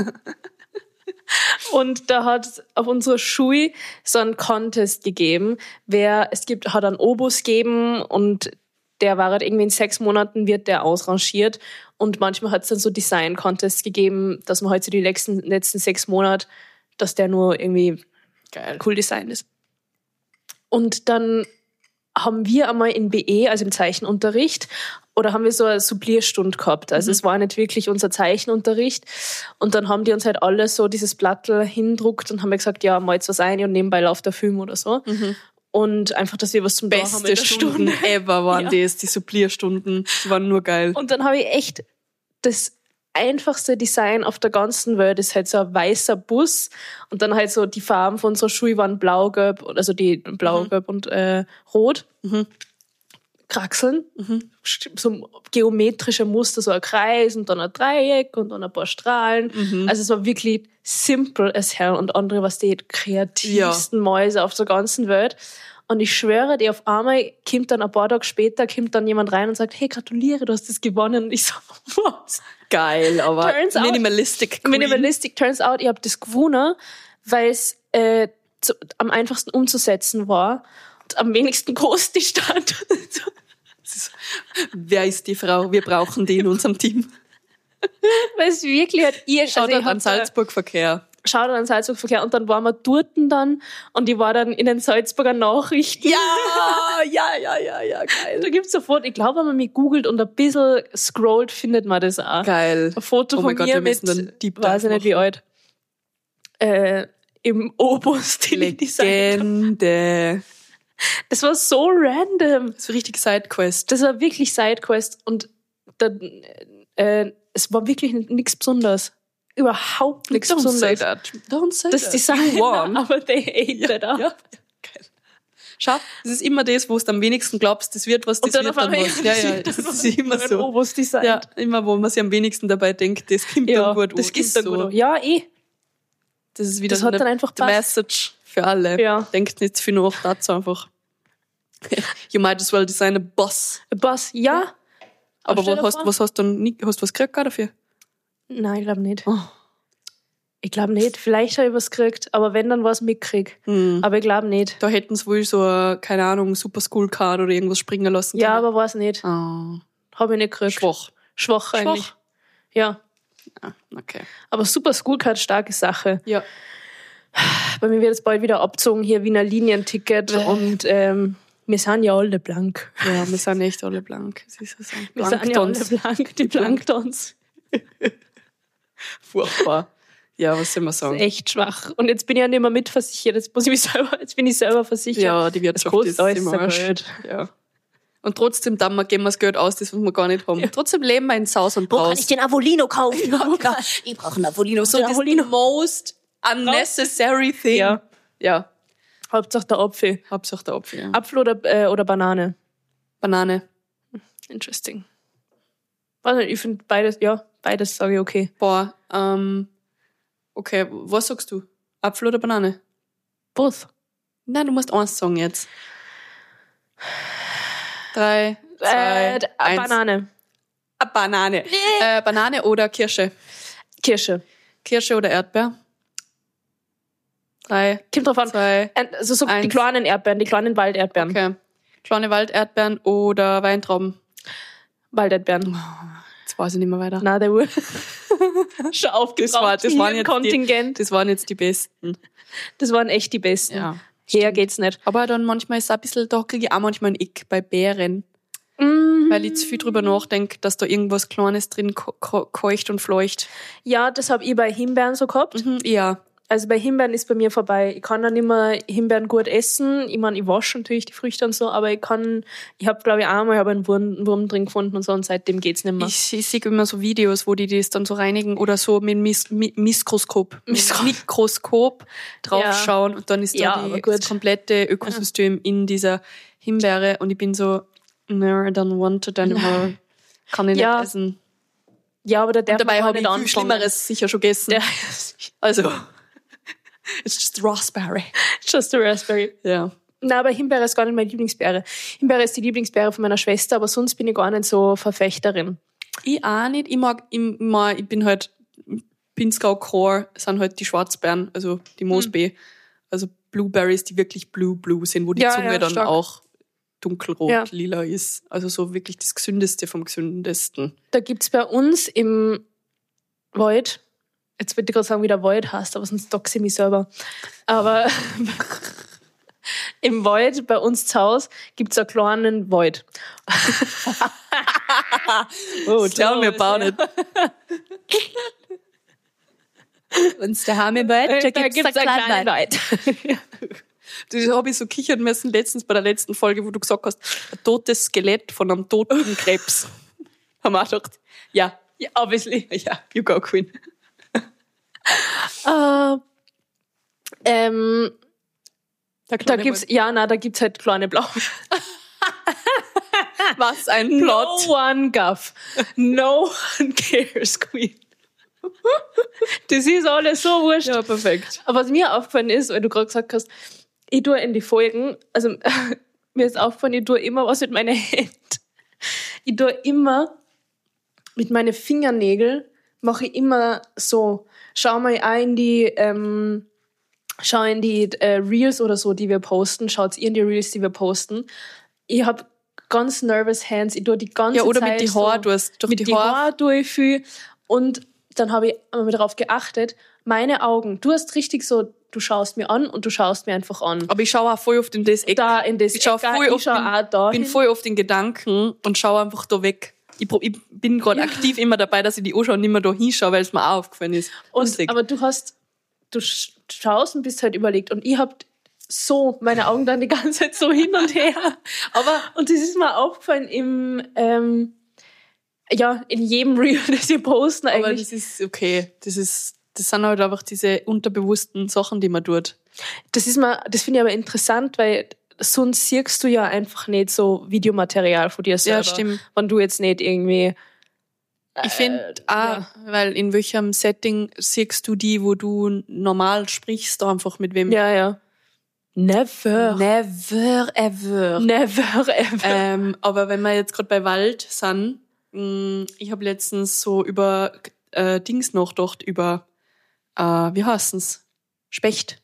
Und da hat auf unserer Schule so einen Contest gegeben, hat einen Obus gegeben und der war halt irgendwie in 6 Monaten wird der ausrangiert und manchmal hat es dann so Design-Contests gegeben, dass man halt so die letzten 6 Monate, dass der nur irgendwie cool designt ist. Und dann haben wir einmal in BE, also im Zeichenunterricht, oder haben wir so eine Supplierstunde gehabt. Also es war nicht wirklich unser Zeichenunterricht. Und dann haben die uns halt alle so dieses Blattl hindruckt und haben wir gesagt, ja, mal jetzt was ein und nebenbei läuft der Film oder so. Und einfach, dass wir was zum Tun haben in der Stunden Stunde. Ever waren das, die Supplierstunden. Die waren nur geil. Und dann habe ich echt das einfachste Design auf der ganzen Welt ist halt so ein weißer Bus und dann halt so die Farben von unserer Schule waren blau-gelb, also die blau-gelb und rot. Kraxeln, so geometrische Muster, so ein Kreis und dann ein Dreieck und dann ein paar Strahlen. Also es war wirklich simple as hell und andere, was die kreativsten Mäuse auf der ganzen Welt. Und ich schwöre dir, auf einmal kommt dann ein paar Tage später jemand rein und sagt, hey, gratuliere, du hast das gewonnen. Und ich so, was? Geil, aber Minimalistic Queen. Minimalistic, turns out, ich habe das gewonnen, weil es am einfachsten umzusetzen war und am wenigsten groß die stand. Wer ist die Frau? Wir brauchen die in unserem Team. Weil es wirklich hat Schaut an Salzburg-Verkehr. Schaut an Salzburg-Verkehr und dann waren wir dort dann und ich war dann in den Salzburger Nachrichten. Ja, geil. Da gibt's sofort, ich glaube, wenn man mich googelt und ein bisschen scrollt, findet man das auch. Geil. Ein Foto von mir mit, weiß ich nicht wie alt, im Obus-Design. Legende. Das war so random. So richtig Sidequest. Das war wirklich Sidequest und es war wirklich nichts Besonderes. Überhaupt nichts Besonderes. Don't say das that. Design won, aber they ate it up. Ja. Geil. Schau, das ist immer das, wo du am wenigsten glaubst, das wird was, das wird dann was. Ja, das ist immer so. Obus-Design. Ja, immer wo man sich am wenigsten dabei denkt, das kommt dann gut. Das kommt dann gut. Ja, Das ist wieder das hat dann einfach die Message für alle. Ja. Denkt nicht viel nach dazu einfach. You might as well design a bus. A bus, ja. Aber was hast du dann hast du was gekriegt dafür? Nein, ich glaube nicht. Oh. Ich glaube nicht. Vielleicht habe ich was gekriegt, aber wenn, dann was mitkrieg. Aber ich glaube nicht. Da hätten sie wohl so eine, keine Ahnung, Super School Card oder irgendwas springen lassen können. Ja, aber weiß nicht. Oh. Habe ich nicht gekriegt. Schwach eigentlich. Ja. Okay. Aber Super School Card, starke Sache. Ja. Bei mir wird jetzt bald wieder abgezogen, hier Wiener Linienticket und wir sind ja alle blank. Ja, wir sind echt alle blank. Es ist so. Wir sind ja alle blank, die Planktons. Furchtbar. Ja, was soll man sagen? Das ist echt schwach. Und jetzt bin ich ja nicht mehr mitversichert. Jetzt bin ich selber versichert. Ja, die Wirtschaft das ist alles im Arsch. Geld. Ja. Und trotzdem geben wir das Geld aus, das was wir gar nicht haben. Ja. Trotzdem leben wir in Saus und Braus. Wo kann ich den Avolino kaufen? Ja. Ich brauche einen Avolino. So das most unnecessary thing. Ja. Hauptsache der Apfel. Ja. Apfel oder Banane? Banane. Interesting. Also ich finde beides sage ich okay. Boah, okay, was sagst du? Apfel oder Banane? Both. Nein, du musst eins sagen jetzt. 3, 2, 1. Banane. Banane. Banane oder Kirsche? Kirsche. Kirsche oder Erdbeer? 3, Kommt drauf an. 2, also so 1. Die kleinen Erdbeeren, die kleinen Walderdbeeren. Okay. Kleine Walderdbeeren oder Weintrauben? Walderdbeeren. Jetzt weiß ich nicht mehr weiter. Na, der Uhr. Schon aufgebraucht. Das waren jetzt Kontingent. Das waren jetzt die besten. Das waren echt die besten. Ja. Her geht's nicht. Aber dann manchmal ist es auch ein bisschen, da kriege ich auch manchmal ein Ick bei Beeren. Weil ich zu viel drüber nachdenke, dass da irgendwas Kleines drin keucht und fleucht. Ja, das habe ich bei Himbeeren so gehabt. Ja. Also bei Himbeeren ist bei mir vorbei. Ich kann dann nicht mehr Himbeeren gut essen. Ich meine, ich wasche natürlich die Früchte und so, aber ich habe, glaube ich, einmal einen Wurm drin gefunden und so und seitdem geht's nicht mehr. Ich sehe immer so Videos, wo die das dann so reinigen oder so mit dem Mikroskop draufschauen und dann ist da das komplette Ökosystem in dieser Himbeere und ich bin so, no, I don't want it anymore. Kann ich nicht essen. Ja, aber und dabei habe ich viel Schlimmeres sicher schon gegessen. Also, it's just raspberry. Just a raspberry. Ja. Nein, aber Himbeere ist gar nicht meine Lieblingsbeere. Himbeere ist die Lieblingsbeere von meiner Schwester, aber sonst bin ich gar nicht so Verfechterin. Ich auch nicht. Ich bin halt, Pinzgau Core sind halt die Schwarzbeeren, also die Moosbeere. Also Blueberries, die wirklich blue sind, wo die Zunge dann auch dunkelrot, lila ist. Also so wirklich das Gesündeste vom Gesündesten. Da gibt's bei uns im Wald, jetzt würde ich gerade sagen, wie der Wald heißt, aber sonst doxe ich mich selber. Aber im Wald, bei uns zu Hause, gibt's einen kleinen Wald. Oh, tell me about it. Und daheim im Wald, da gibt's einen kleinen Wald. Das habe ich so kichern müssen letztens bei der letzten Folge, wo du gesagt hast, ein totes Skelett von einem toten Krebs. Haben wir auch gedacht, ja, obviously. Ja, you go, Queen. Da gibt's halt kleine Blau. Was ein Plot. No one gaff. No one cares, Queen. Das ist alles so wurscht. Ja, perfekt. Aber was mir aufgefallen ist, weil du gerade gesagt hast, ich tue in die Folgen, also mir ist aufgefallen, ich tue immer was mit meinen Händen. Ich tue immer mit meinen Fingernägeln, mache ich immer so, schau mal in die Reels oder so, die wir posten, schaut ihr in die Reels, die wir posten. Ich habe ganz nervous hands, ich tue die ganze Zeit oder mit die Haare, mit die Haare tue ich viel und dann habe ich mal darauf geachtet, meine Augen, du hast richtig so, du schaust mir an und du schaust mir einfach an. Aber ich schaue auch voll oft in das Eck. Ich schaue voll oft in Gedanken und schaue einfach da weg. Ich bin gerade aktiv immer dabei, dass ich die anschaue und nicht mehr da hinschaue, weil es mir auch aufgefallen ist. Aber du schaust und bist halt überlegt und ich habe so meine Augen dann die ganze Zeit so hin und her. Und das ist mir aufgefallen in jedem Reel, das wir posten eigentlich. Aber das ist okay. Das sind halt einfach diese unterbewussten Sachen, die man tut. Das finde ich aber interessant, weil sonst siehst du ja einfach nicht so Videomaterial von dir selber. Ja, stimmt. Wenn du jetzt nicht irgendwie... Ich finde weil in welchem Setting siehst du die, wo du normal sprichst, einfach mit wem? Ja, ja. Never ever. Aber wenn wir jetzt gerade bei Wald sind, ich habe letztens so über Dings nachgedacht, über wie heißen's? Specht.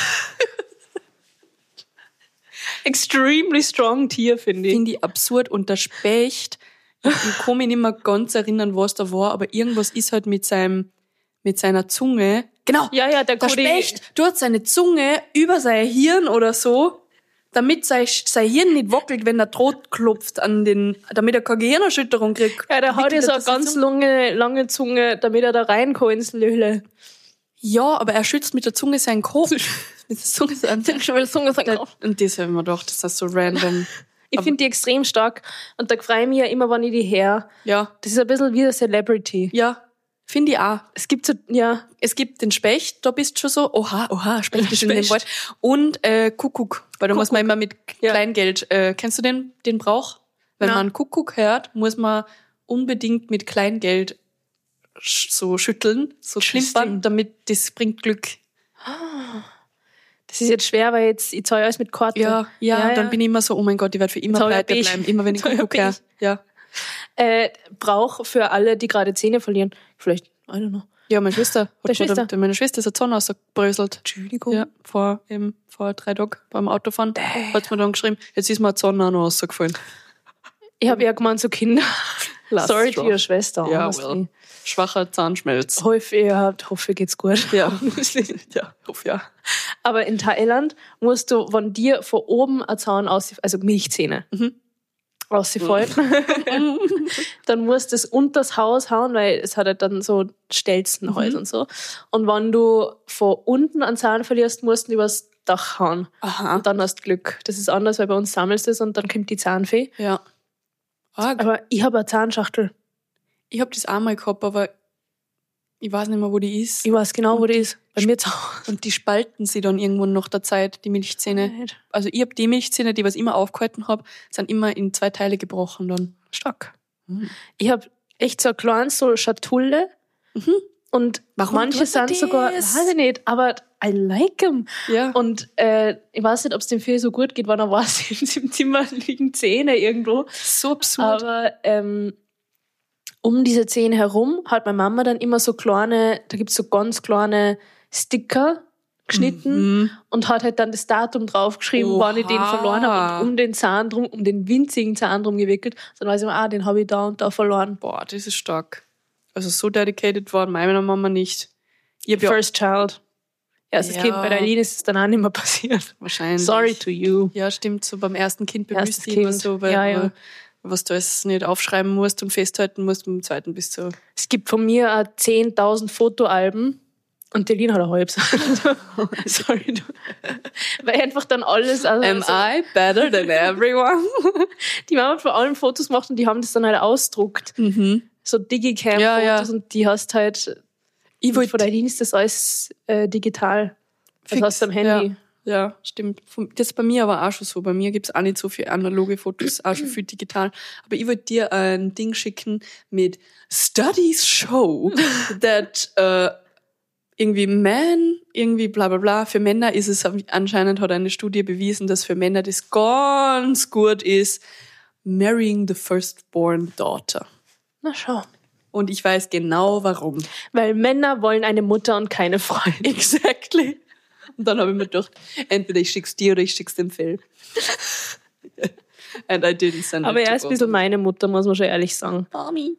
Extremely strong Tier, finde ich. Finde ich absurd. Und der Specht, ich kann mich nicht mehr ganz erinnern, was da war, aber irgendwas ist halt mit seiner Zunge. Genau. Ja, der Specht tut seine Zunge über sein Hirn oder so, damit sein Hirn nicht wackelt, wenn er tot klopft damit er keine Gehirnerschütterung kriegt. Ja, der hat ja so eine ganz lange Zunge, damit er da rein kann ins Löhle. Ja, aber er schützt mit der Zunge seinen Kopf. Mit der Zunge seinen Kopf. Und das habe ich mir gedacht, das ist so random. Ich finde die extrem stark und da freue ich mich ja immer, wenn ich die her. Ja. Das ist ein bisschen wie eine Celebrity. Ja, finde ich auch. Es gibt den Specht, da bist du schon so, oha, Specht ist in dem Wald. Und Kuckuck, weil da muss man immer mit Kleingeld, kennst du den Brauch? Wenn man Kuckuck hört, muss man unbedingt mit Kleingeld so schütteln, so klimpern, damit das bringt Glück. Das ist jetzt schwer, weil ich zahle alles mit Karte. Ja, dann bin ich immer so, oh mein Gott, ich werde für immer pleite bleiben, immer wenn ich Kuckuck höre. Ja. Brauch für alle, die gerade Zähne verlieren. Vielleicht, I don't know. Ja, meine Schwester meine Schwester ist eine Zahn rausgebröselt. Entschuldigung. Ja, vor 3 Tagen beim Autofahren hat sie mir dann geschrieben, jetzt ist mir eine Zahn auch noch rausgefallen. Ich habe ja gemeint, so Kinder. Sorry to your Schwester. Ja, well. Schwacher Zahnschmelz. Hoffe geht's gut. Ja, hoffe ja. Aber in Thailand musst du von dir von oben ein Zahn aussehen, also Milchzähne. rausgefallen. Dann musst du es unters Haus hauen, weil es hat halt dann so Stelzenhäuser und so. Und wenn du von unten einen Zahn verlierst, musst du ihn übers Dach hauen. Aha. Und dann hast du Glück. Das ist anders, weil bei uns sammelst du es und dann kommt die Zahnfee. Ja. Aber ich habe eine Zahnschachtel. Ich habe das einmal gehabt, aber ich weiß nicht mehr, wo die ist. Ich weiß genau, wo die ist. Bei mir zu Hause. Und die spalten sie dann irgendwann nach der Zeit, die Milchzähne. Also ich habe die Milchzähne, die was ich immer aufgehalten habe, sind immer in 2 Teile gebrochen dann. Stark. Ich habe echt so eine kleine so Schatulle. Und Warum manche tut er sind sogar, das? weiß ich nicht, aber I like them. Ja. Und ich weiß nicht, ob es dem Fee so gut geht, wenn er weiß, im Zimmer liegen Zähne irgendwo. So absurd. Aber um diese Zähne herum hat meine Mama dann immer so kleine, da gibt's so ganz kleine Sticker geschnitten und hat halt dann das Datum draufgeschrieben, wann ich den verloren habe und um den Zahn drum, um den winzigen Zahn drum gewickelt. Dann weiß ich immer, den habe ich da und da verloren. Boah, das ist stark. Also so dedicated war meine Mama nicht. Ich hab First Child. Erstes Ja. Kind, bei der Aline ist es dann auch nicht mehr passiert. wahrscheinlich. Sorry to you. Ja, stimmt. So beim ersten Kind bemühst Erstes du immer Kind. so, weil, Ja, ja. was du alles nicht aufschreiben musst und festhalten musst, beim zweiten bist du so. Es gibt von mir auch 10.000 Fotoalben und die Aline hat ein halbes. Sorry. Du. Weil einfach dann alles... Also, Am I better than everyone? die Mama hat vor allem Fotos gemacht und die haben das dann halt ausgedruckt. So Digicam-Fotos Ja. und die hast halt... Ich von der Aline ist das alles digital. Das Fix, hast du am Handy. Ja, stimmt. Das ist bei mir aber auch schon so. Bei mir gibt's auch nicht so viele analoge Fotos, auch schon viel digital. Aber ich wollte dir ein Ding schicken mit Studies show that irgendwie irgendwie bla bla bla. Für Männer ist es anscheinend, hat eine Studie bewiesen, dass für Männer das ganz gut ist, marrying the firstborn daughter. Na schau. Und ich weiß genau warum. Weil Männer wollen eine Mutter und keine Freundin. Exactly. Und dann habe ich mir gedacht, entweder ich schick's dir oder ich schick's dem Phil. And I didn't send Aber it er to ist ein both. bisschen meine Mutter, muss man schon ehrlich sagen. Mommy,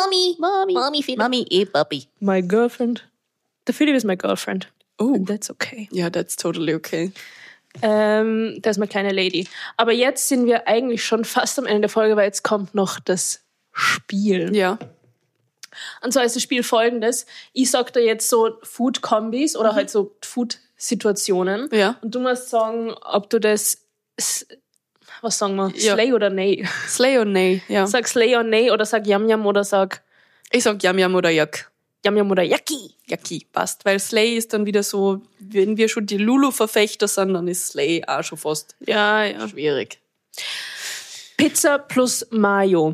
Papi. My girlfriend. Der Philipp ist my girlfriend. Oh. And that's okay. Ja, that's totally okay. Der ist meine kleine Lady. Aber jetzt sind wir eigentlich schon fast am Ende der Folge, weil jetzt kommt noch das Spiel. Ja. Und zwar ist das Spiel folgendes. Ich sag dir jetzt so Food-Kombis oder halt so Food-Situationen. Ja. Und du musst sagen, ob du das, was sagen wir, Ja. Slay oder Nay. Slay or nay, ja. Sag Slay oder Nay oder sag Yum Yum oder sag Ich sag Yum Yum oder Yuck. Yum Yum oder Yucky. Yucky, passt. Weil Slay ist dann wieder so, wenn wir schon die Lulu-Verfechter sind, dann ist Slay auch schon fast Ja, ja. schwierig. Pizza plus Mayo.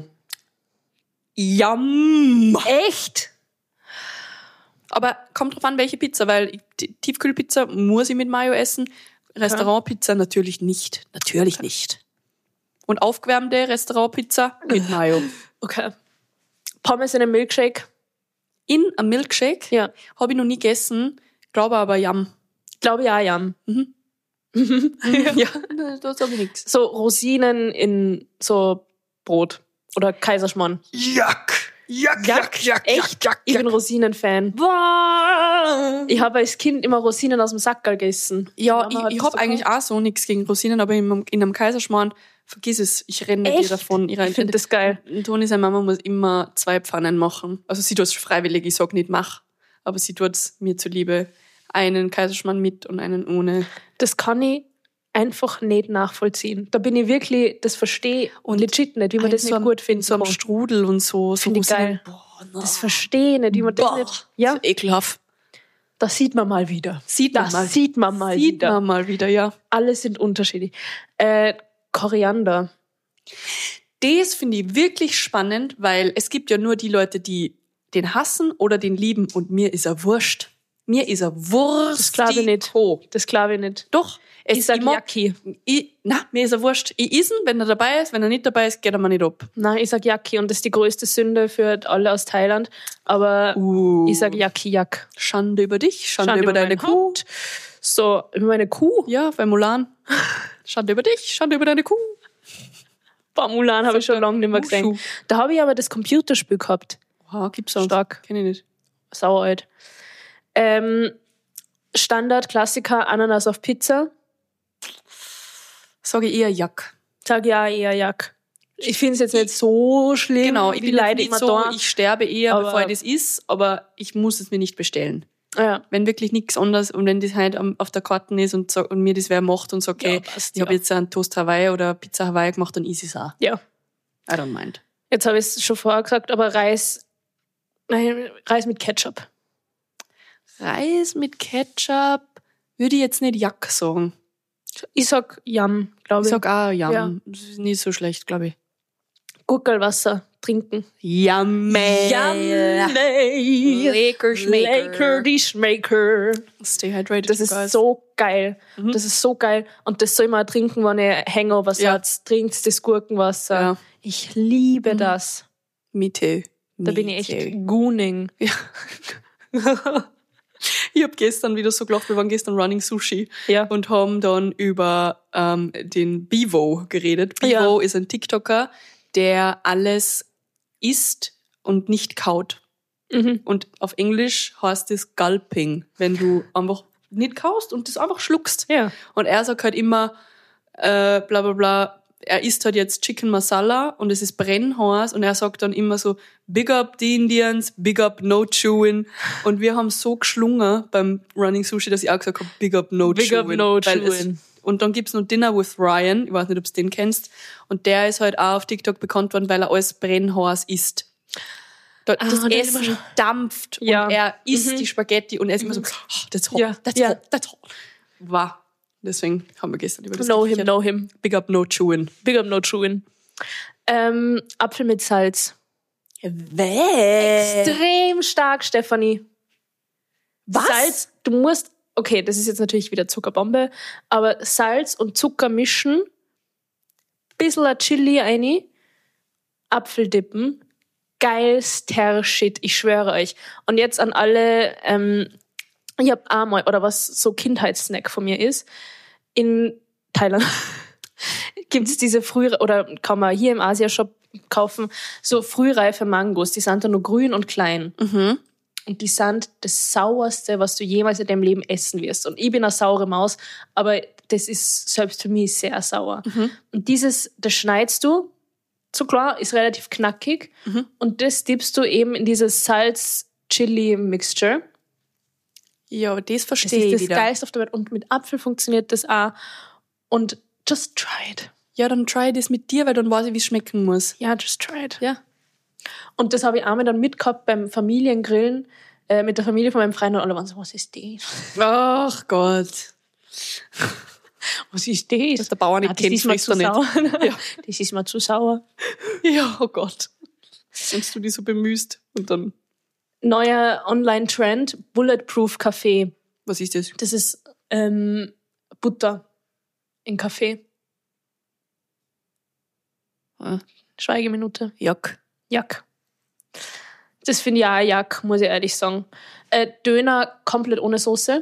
Yum! Echt? Aber kommt drauf an, welche Pizza, weil Tiefkühlpizza muss ich mit Mayo essen. Restaurantpizza natürlich nicht. Natürlich nicht. Und aufgewärmte Restaurantpizza mit Mayo. Okay. Pommes in einem Milkshake. In einem Milkshake Ja. habe ich noch nie gegessen, glaube aber Yum. Glaube ja, Yum. Ja, da sage ich nichts. So Rosinen in so Brot. Oder Kaiserschmarrn. Yuck! Echt? Ich bin Rosinen-Fan. Ich habe als Kind immer Rosinen aus dem Sackerl gegessen. Ja, Mama hat ich das habe so eigentlich gemacht. auch so nichts gegen Rosinen, aber in einem Kaiserschmarrn, vergiss es, ich renne Echt? dir davon. Ich finde das geil. Toni, seine Mama muss immer 2 Pfannen machen. Also sie tut es freiwillig, ich sag nicht mach, aber sie tut es mir zuliebe. Einen Kaiserschmarrn mit und einen ohne. Das kann ich einfach nicht nachvollziehen. Da bin ich wirklich, das verstehe und legit nicht, wie man das so nicht am- gut findet. So am Strudel und so. Finde ich Rosinen. geil. Boah, na. Das verstehe ich nicht, wie man das Boah, nicht... Ja, so ekelhaft. das sieht man mal wieder. Sieht man Sieht man mal Sieht wieder. man mal wieder, ja. Alle sind unterschiedlich. Koriander. Das finde ich wirklich spannend, weil es gibt ja nur die Leute, die den hassen oder den lieben und mir ist er wurscht. Mir ist er wurscht. Das glaube ich nicht. Das glaube ich nicht. Doch. Ich sag Yucky. Mir ist er wurscht. Ich isse ihn, wenn er dabei ist. Wenn er nicht dabei ist, geht er mir nicht ab. Nein, ich sag Yucky und das ist die größte Sünde für alle aus Thailand. Aber ich sag Yucky Yuck. Schande über dich, Schande über deine mein Kuh. Haupt. So, über meine Kuh. Ja, bei Mulan. Schande über dich, Schande über deine Kuh. Bei Mulan habe ich schon lange nicht mehr Wushu. gesehen. Da habe ich aber das Computerspiel gehabt. Wow, gibt's auch. Stark. Kenn ich nicht. Sauer alt. Standard, Klassiker, Ananas auf Pizza. Sage ich eher Jack. Sag ja eher Yuck. Ich finde es jetzt nicht so schlimm, Genau, ich wie bin Leute nicht immer so, da. ich sterbe eher, Aber- bevor ich das is, aber ich muss es mir nicht bestellen. Ja. Wenn wirklich nichts anderes und wenn das halt auf der Karte ist und mir das wer macht und sagt, okay, Ja, passt, ich habe jetzt einen Toast Hawaii oder Pizza Hawaii gemacht, dann is es auch. Ja. I don't mind. Jetzt habe ich es schon vorher gesagt, aber Reis mit Ketchup. Reis mit Ketchup würde ich jetzt nicht Jack sagen. Ich sag Yum, glaube Ich ich. sag auch Yum. Ja. Das ist nicht so schlecht, glaube ich. Gurkelwasser trinken. Yummy. Lecker Schmecker. Lecker die Schmecker. Stay hydrated, Das ist guys. so geil. Das ist so geil. Und das soll man trinken, wenn ihr Hangovers Ja. habt. Trinkt das Gurkenwasser. Ja. Ich liebe das. Me too. Da bin ich echt Gooning. Ich habe gestern wieder so gelacht, wir waren gestern Running Sushi Ja. und haben dann über den Bevo geredet. Bevo ist ein TikToker, der alles isst und nicht kaut. Mhm. Und auf Englisch heißt es Gulping, wenn du einfach nicht kaust und das einfach schluckst. Ja. Und er sagt halt immer, bla bla bla, er isst halt jetzt Chicken Masala und es ist brennheiß und er sagt dann immer so, big up the Indians, big up no chewing. Und wir haben so geschlungen beim Running Sushi, dass ich auch gesagt habe, big up no Big chewing. up no Weil chewing. Und dann gibt's noch Dinner with Ryan, ich weiß nicht, ob du den kennst, und der ist halt auch auf TikTok bekannt worden, weil er alles brennheiß isst. Das den hab ich Essen dampft Ja. und er isst die Spaghetti und er ist immer so, oh, that's hot, Ja. that's Ja. hot, that's hot. Wow. Deswegen haben wir gestern über das Know him, geredet. know him. Big up, no chewing. Big up no chewing. Apfel mit Salz. Weh. Extrem stark, Stefanie. Was? Salz, du musst, okay, das ist jetzt natürlich wieder Zuckerbombe, aber Salz und Zucker mischen, bisschen Chili rein, Apfel dippen, geilster Shit, ich schwöre euch. Und jetzt an alle, ich hab einmal, oder was so Kindheitssnack von mir ist, in Thailand gibt es diese oder kann man hier im Asia-Shop kaufen, so frühreife Mangos, die sind dann nur grün und klein. Und die sind das Sauerste, was du jemals in deinem Leben essen wirst. Und ich bin eine saure Maus, aber das ist selbst für mich sehr sauer. Und das schneidest du, so klar, ist relativ knackig. Und das dippst du eben in dieses Salz-Chili-Mixture. Ja, aber das Das verstehe ist ich das wieder. Geilste auf der Welt. Und mit Apfel funktioniert das auch. Und just try it. Ja, dann try das mit dir, weil dann weiß ich, wie es schmecken muss. Ja, just try it. Ja. Und das habe ich einmal dann mitgehabt beim Familiengrillen mit der Familie von meinem Freund. Und alle waren so, was ist das? Ach Gott. Was ist das? Dass der Bauer nicht das kennt, ist mir frisst zu er nicht. sauer. Ja. Das ist mir zu sauer. Ja, oh Gott. Wenn du dich so bemühst und dann, Neuer Online-Trend, Bulletproof Kaffee. was ist das? Das ist Butter in Kaffee. Ah. Schweigeminute. Jack. Jack. Das finde ich auch ein Jack, muss ich ehrlich sagen. Döner komplett ohne Soße.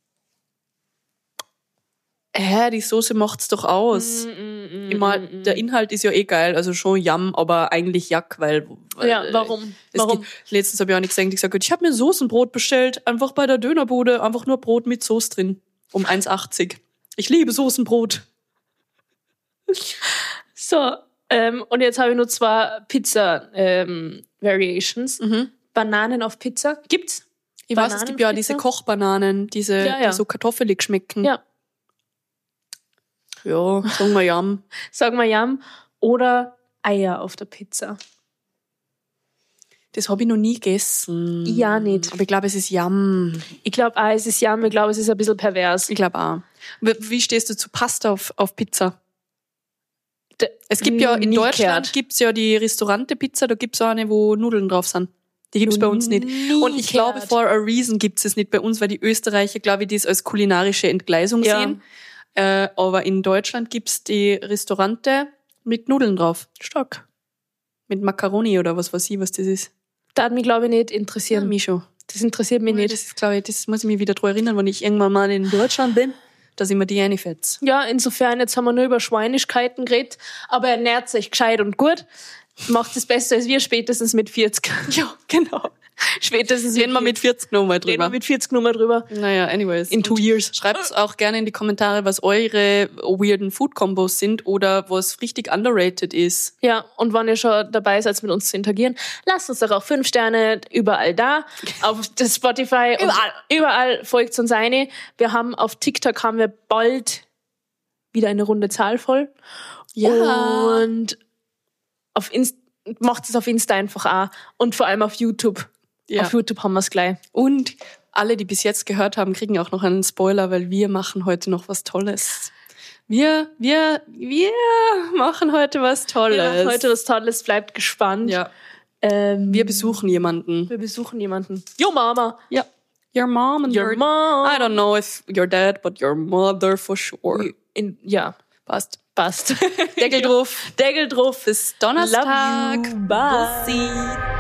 Die Soße macht's doch aus. Ich mein, der Inhalt ist ja eh geil, also schon Yum, aber eigentlich Jack, weil Ja, warum? Letztens habe ich auch nicht gesagt, ich habe mir Soßenbrot bestellt, einfach bei der Dönerbude, einfach nur Brot mit Soße drin, um 1,80. Ich liebe Soßenbrot. So, und jetzt habe ich nur zwei Pizza-Variations. Bananen auf Pizza. Gibt's? Ich weiß, es gibt ja diese Kochbananen, die so kartoffelig schmecken. Ja. Ja, sagen wir Yum. Sagen wir Yum. Oder Eier auf der Pizza. Das habe ich noch nie gegessen. Ja, nicht. Aber ich glaube, es ist Yum. Ich glaube auch, es ist Yum. Ich glaube, es ist ein bisschen pervers. Ich glaube auch. Wie stehst du zu Pasta auf Pizza? Es gibt ja in nie Deutschland gehört. gibt's ja die Restaurante-Pizza, da gibt's auch eine, wo Nudeln drauf sind. Die gibt's bei uns nicht. Nie Und ich glaube, gehört. for a reason gibt's es nicht bei uns, weil die Österreicher, glaube ich, das als kulinarische Entgleisung Ja. sehen. Aber in Deutschland gibt's die Restaurante mit Nudeln drauf. Stark. Mit Macaroni oder was weiß ich, was das ist. Das hat mich, glaube ich, nicht Ja, interessiert. mich schon. Das interessiert mich nicht. Das ist, glaube ich, das muss ich mich wieder dran erinnern, wenn ich irgendwann mal in Deutschland bin, dass ich mir die reinfetze. Ja, insofern, jetzt haben wir nur über Schweinigkeiten geredet, aber ernährt sich gescheit und gut. macht es besser als wir spätestens mit 40. Ja, genau. Spätestens Reden wir mit 40 nochmal Reden wir drüber. mit 40 Nummer drüber. Naja, anyways. In 2 years. Schreibt auch gerne in die Kommentare, was eure weirden Food-Combos sind oder was richtig underrated ist. Ja, und wenn ihr schon dabei seid, mit uns zu interagieren, lasst uns doch auch 5 Sterne überall da. Auf das Spotify. Überall folgt uns eine. Wir haben auf TikTok bald wieder eine runde Zahl voll. Ja. Und macht es auf Insta einfach auch. Und vor allem auf YouTube. Ja. Auf YouTube haben wir es gleich. Und alle, die bis jetzt gehört haben, kriegen auch noch einen Spoiler, weil wir machen heute noch was Tolles. Wir machen heute was Tolles. Wir machen heute was Tolles, bleibt gespannt. Ja. Wir besuchen jemanden. Yo, Mama. Ja. Your mom and Your mom. I don't know if your dad, but your mother for sure. Ja, Passt. passt. Deckel drauf. Deckel drauf. Bis Donnerstag. Love you. Bye. Bussi.